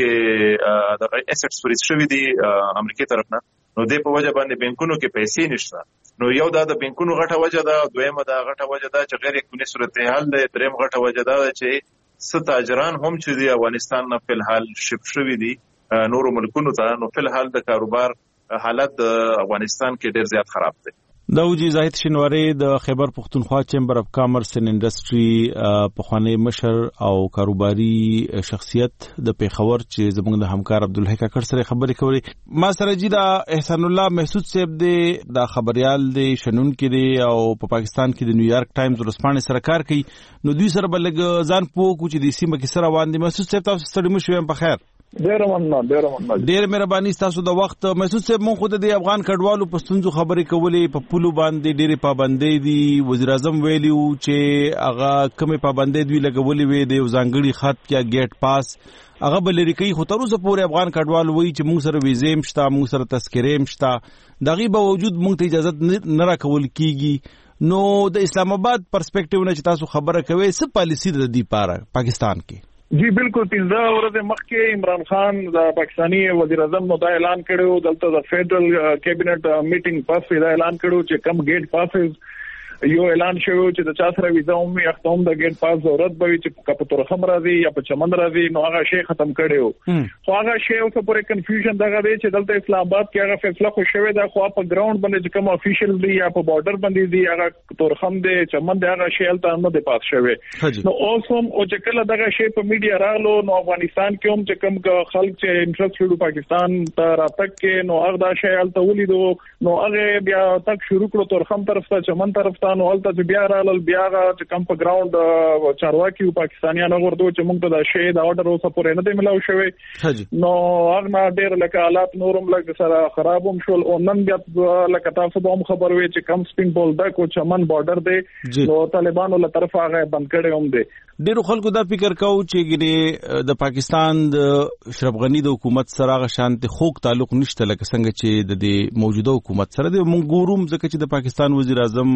چې د اسټس فریز شوی دی امریکای طرف نه نو دې په وجه باندې بانکونو کې پیسې نشته نو یو دا د بانکونو غټه وجه ده دویمه دا غټه وجه ده چې غیر قانوني صورتحال ده دریم غټه وجه ده چې ستاجران هم چې د افغانستان نه په حال شپ شوی دي نورو ملکونو ته نو په حال د کاروبار حالت د افغانستان کې ډیر زیات خراب دي دا وجي زاهد شینواری د خیبر پختونخوا چیمبر اف کامرس اند انډستری په خوانی مشر او کاروباري شخصیت د پیښور چې زموږ د همکار عبدالحی کاکړ سره خبرې کولې ما سره جی دا احسان الله محسود صاحب دی دا خبريال دی شنن کې دی او په پاکستان کې د نیویارک ټایمز ورسپانې سره کار کوي نو دوی سره بلګ ځان پوه کو چې د سیمه کې سره وان دي محسود صاحب تاسو ستړي مو شوم په خیر ډیر مننه ډیر مننه ډیر مهرباني تاسو د وخت محسود صاحب مونږ خود د افغان کډوالو په ستونزو خبرې کولې په پولو باندې ډېرې پابندۍ دي وزیر اعظم ویلیو چې هغه کومې پابندۍ دوی لګولې وي د ځانګړي خط یا گیټ پاس هغه بلری کوي خو تر اوسه پورې افغان کډوال وایي چې موږ سره ویزې مشته موږ سره تذکرې مشته دغه باوجود موږ ته اجازه نه راکول کیږي نو د اسلام آباد پرسپیکټیو نه چې تاسو خبره کوي څه پالیسی د دې پاره پاکستان کې جی بالکل پنځه ورځې مخکې عمران خان د پاکستاني وزیر اعظم نو دا اعلان کړو دلته د فیډرل کابینټ میټینګ پاس دا اعلان کړو چې کم گیټ پاسز یو اعلان شوی چې د چا سره ویزا هم اختم د گیټ پاس ضرورت به چې کپ تورخم راځي یا په چمن راځي نو هغه شی ختم کړو خو هغه شی اوس پورې کنفیوژن دغه دی چې دلته اسلام آباد کې هغه فیصله خو شوی دا خو په ګراوند باندې کوم افیشل دی یا په بارډر باندې دی هغه تورخم دی چمن دی هغه شی الته نه دی پاس شوی نو اوس هم او چې کله دغه شی په میډیا راغلو نو افغانستان کې هم چې کوم خلک چې انټرست پاکستان ته راتګ کې نو هغه دا شی الته ولیدو نو هغه بیا تک شروع کړو تورخم طرف ته چمن طرف نو الته چې بیا رالل بیا چې کم په ګراوند چارواکي پاکستانیان ورته چې موږ ته دا شی دا اورډر اوسه پورې نه دی ملاو شوی نو هغه ډېر لکه حالات نورم لکه سره خرابوم شول او نن بیا لکه تاسو به هم خبر وي چې کم سپین بولډک او چمن بارډر دی نو طالبانو له طرف هغه بند کړي هم دي ډیرو خلکو دا فکر کاوه چې ګره د پاکستان د اشرف غنی د حکومت سره غ شانت خوک تعلق نشته لکه څنګه چې د موجوده حکومت سره د مونږ ګوروم ځکه چې د پاکستان وزیر اعظم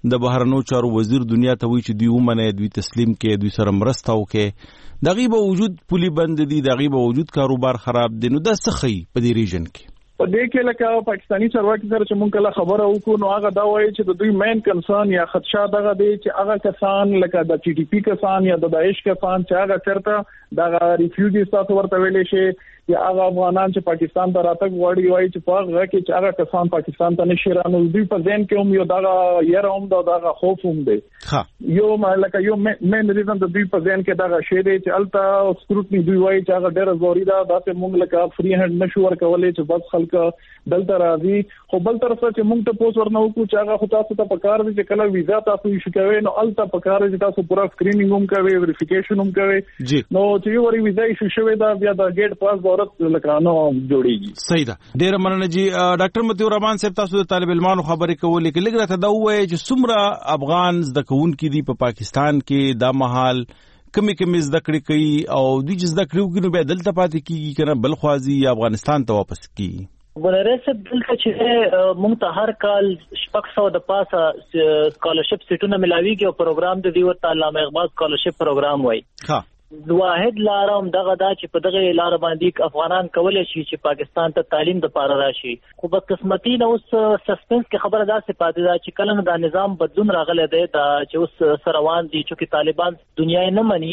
د بهرنو چارو وزیر دنیا ته وی چې دوی ومنه دوی تسلیم کې دوی سره مرسته وکړي دغه به وجود پولی بند دي دغه به وجود کاروبار خراب دي نو د سخی په دې ریجن کې په دې کې لکه پاکستاني چارواکي سره چې مونږ کله خبره وکړو نو هغه دا وایي چې د دوی مین کنسرن یا خدشه دغه دی چې هغه کسان لکه د ټي ټي پی کسان یا د داعش کسان چې هغه چرته دغه ریفیوجیز تاسو ورته ویلې شي یا هغه افغانان چې پاکستان ته راتګ غواړي وایي چې په هغه کې چې هغه کسان پاکستان ته نشي رانو دوی په ځین کې هم یو دغه یره هم دغه خوف هم دی یو لکه یو مین ریزن د دوی په ځین کې دغه شی دی چې الته سکروټنی دوی وایي چې هغه ډېر ضروري ده دا ته مونږ لکه فری هند نشو ورکولې چې بس خلک دلته راځي خو بل طرف چې موږ ته پوس ورنو کو چې هغه خو تاسو ته پکار دي چې کله ویزا تاسو یې شکوي نو الته پکار دي چې تاسو پورا سکرینینګ هم کوي ویریفیکیشن هم کوي نو چې یو وری ویزا یې شوي دا بیا د گیټ پاس دورت لکانو جوړیږي صحیح ده ډیر مننه جی ډاکټر متیور رحمان صاحب تاسو د طالب علمانو خبرې کولې کې لګره ته دا وایي چې څومره افغان زده کوونکي دي په پاکستان کې دا مهال کمی کمی زده کړې کوي او دوی چې زده کړو کې نو به دلته پاتې کیږي کنه بل خوازي یا افغانستان ته واپس کیږي ګورېسه دلته چې مونږ ته هر کال شپږ سوه د پاسه سکالرشپ سیټونه ملاويږي او پروګرام د دیو علامه اقبال سکالرشپ پروګرام وای ها واحد لارم دغه دا چې په دغه لار باندې افغانان کولای شي چې پاکستان ته تعلیم د پاره راشي خو په قسمتي نو اوس سسپنس کې خبره ده چې پاتې ده چې کله دا نظام بدلون راغلی دی دا چې اوس سروان دي چې طالبان دنیا نه مني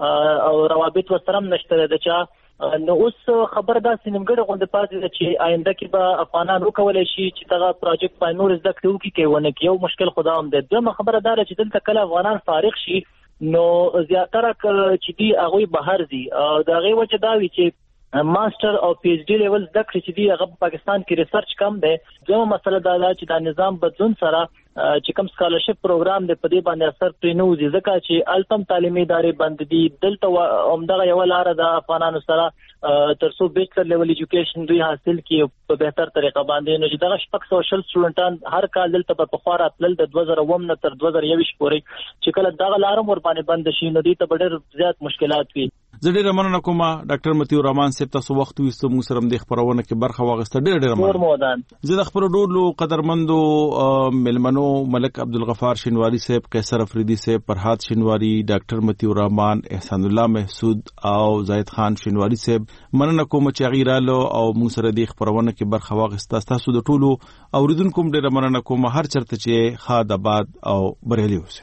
او روابط وسره نشته ده چې نو اوس خبر دا سینمګړه غونډه پاتې چې آینده کې به افغانان وکولای شي چې دغه پروجیکټ پاینور زده کړو کې کوي کې یو مشکل خدا هم ده دغه خبره ده چې دلته کله افغانان فارغ شي نو زیاتره چې دی هغه بهر دي دا غي وجه دا وی چې ماستر او پی ایچ ډی لیول زده کړی چې دی هغه پاکستان کې ریسرچ کم دی دوه مسله دا ده چې دا نظام بدلون سره چې کوم سکالرشپ پروګرام دی په دې باندې اثر پرې نه وځي ځکه چې التم تعلیمي ادارې بند دي دلته همدغه یو لار د افغانانو سره ترڅو بیچلر لیول ایجوکیشن دوی حاصل کړي په بهتر طریقه باندې نو چې دغه شپږ سوه شل سټوډنټان هر کال دلته په خورا تل د دوه زره اووه نه تر دوه زره یوویشت پورې چې کله دغه لار ور باندې بند شي نو دې ته ډېر زیات مشکلات وي زه ډېر مننه کوم ډاکټر متیور رحمان صاحب تاسو وخت وستو موږ سره د خبرونه کې برخه واغسته ډېر ډېر مننه زه د خبرو ډولو قدرمندو ملمنو ملک عبدالغفار شینواری صاحب قیصر افریدی صاحب فرحات شینواری ډاکټر متیور رحمان احسان الله محسود او زاید خان شینواری صاحب مننه کوم چې غیرالو او موږ سره د خبرونه کې برخه واغسته تاسو د ټولو اوریدونکو ډېر مننه کوم هر چرته چې خاد آباد او بریالي اوسئ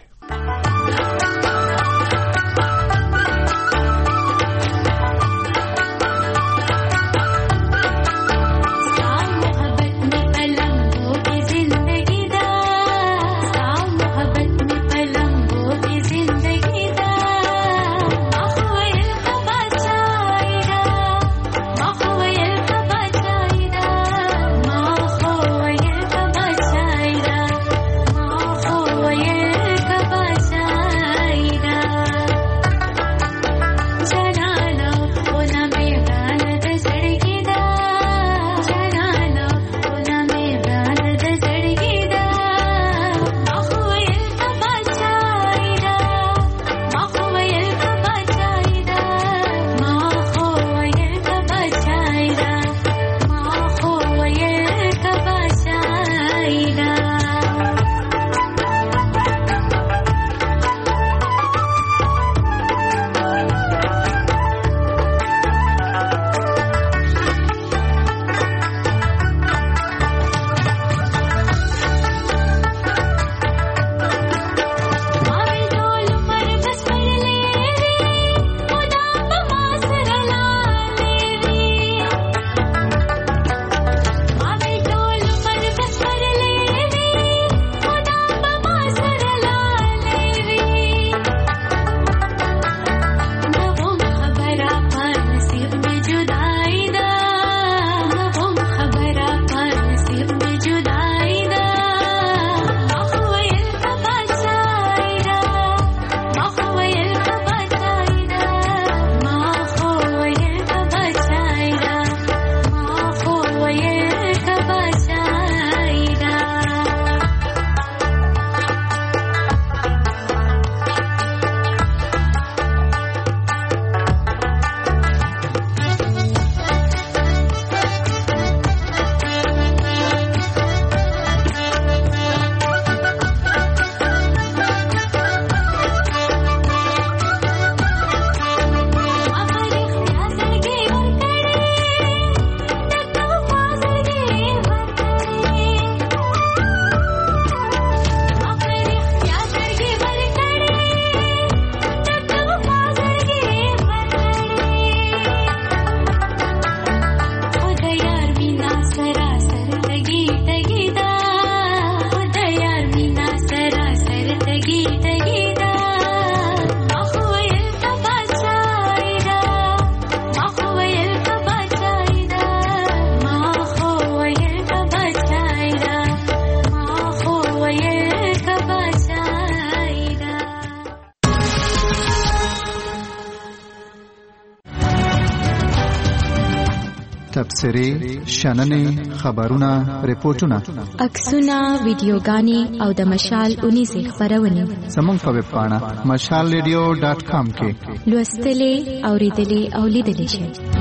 تبصرې شننې خبرونه ریپورتونه عکسونه ویډیوګانې او د مشال اونیزه خبرونه زموږ په ویب پاڼه مشال ریډیو ډاټ کام کې لوستلې اوریدلې او لیدلې شئ.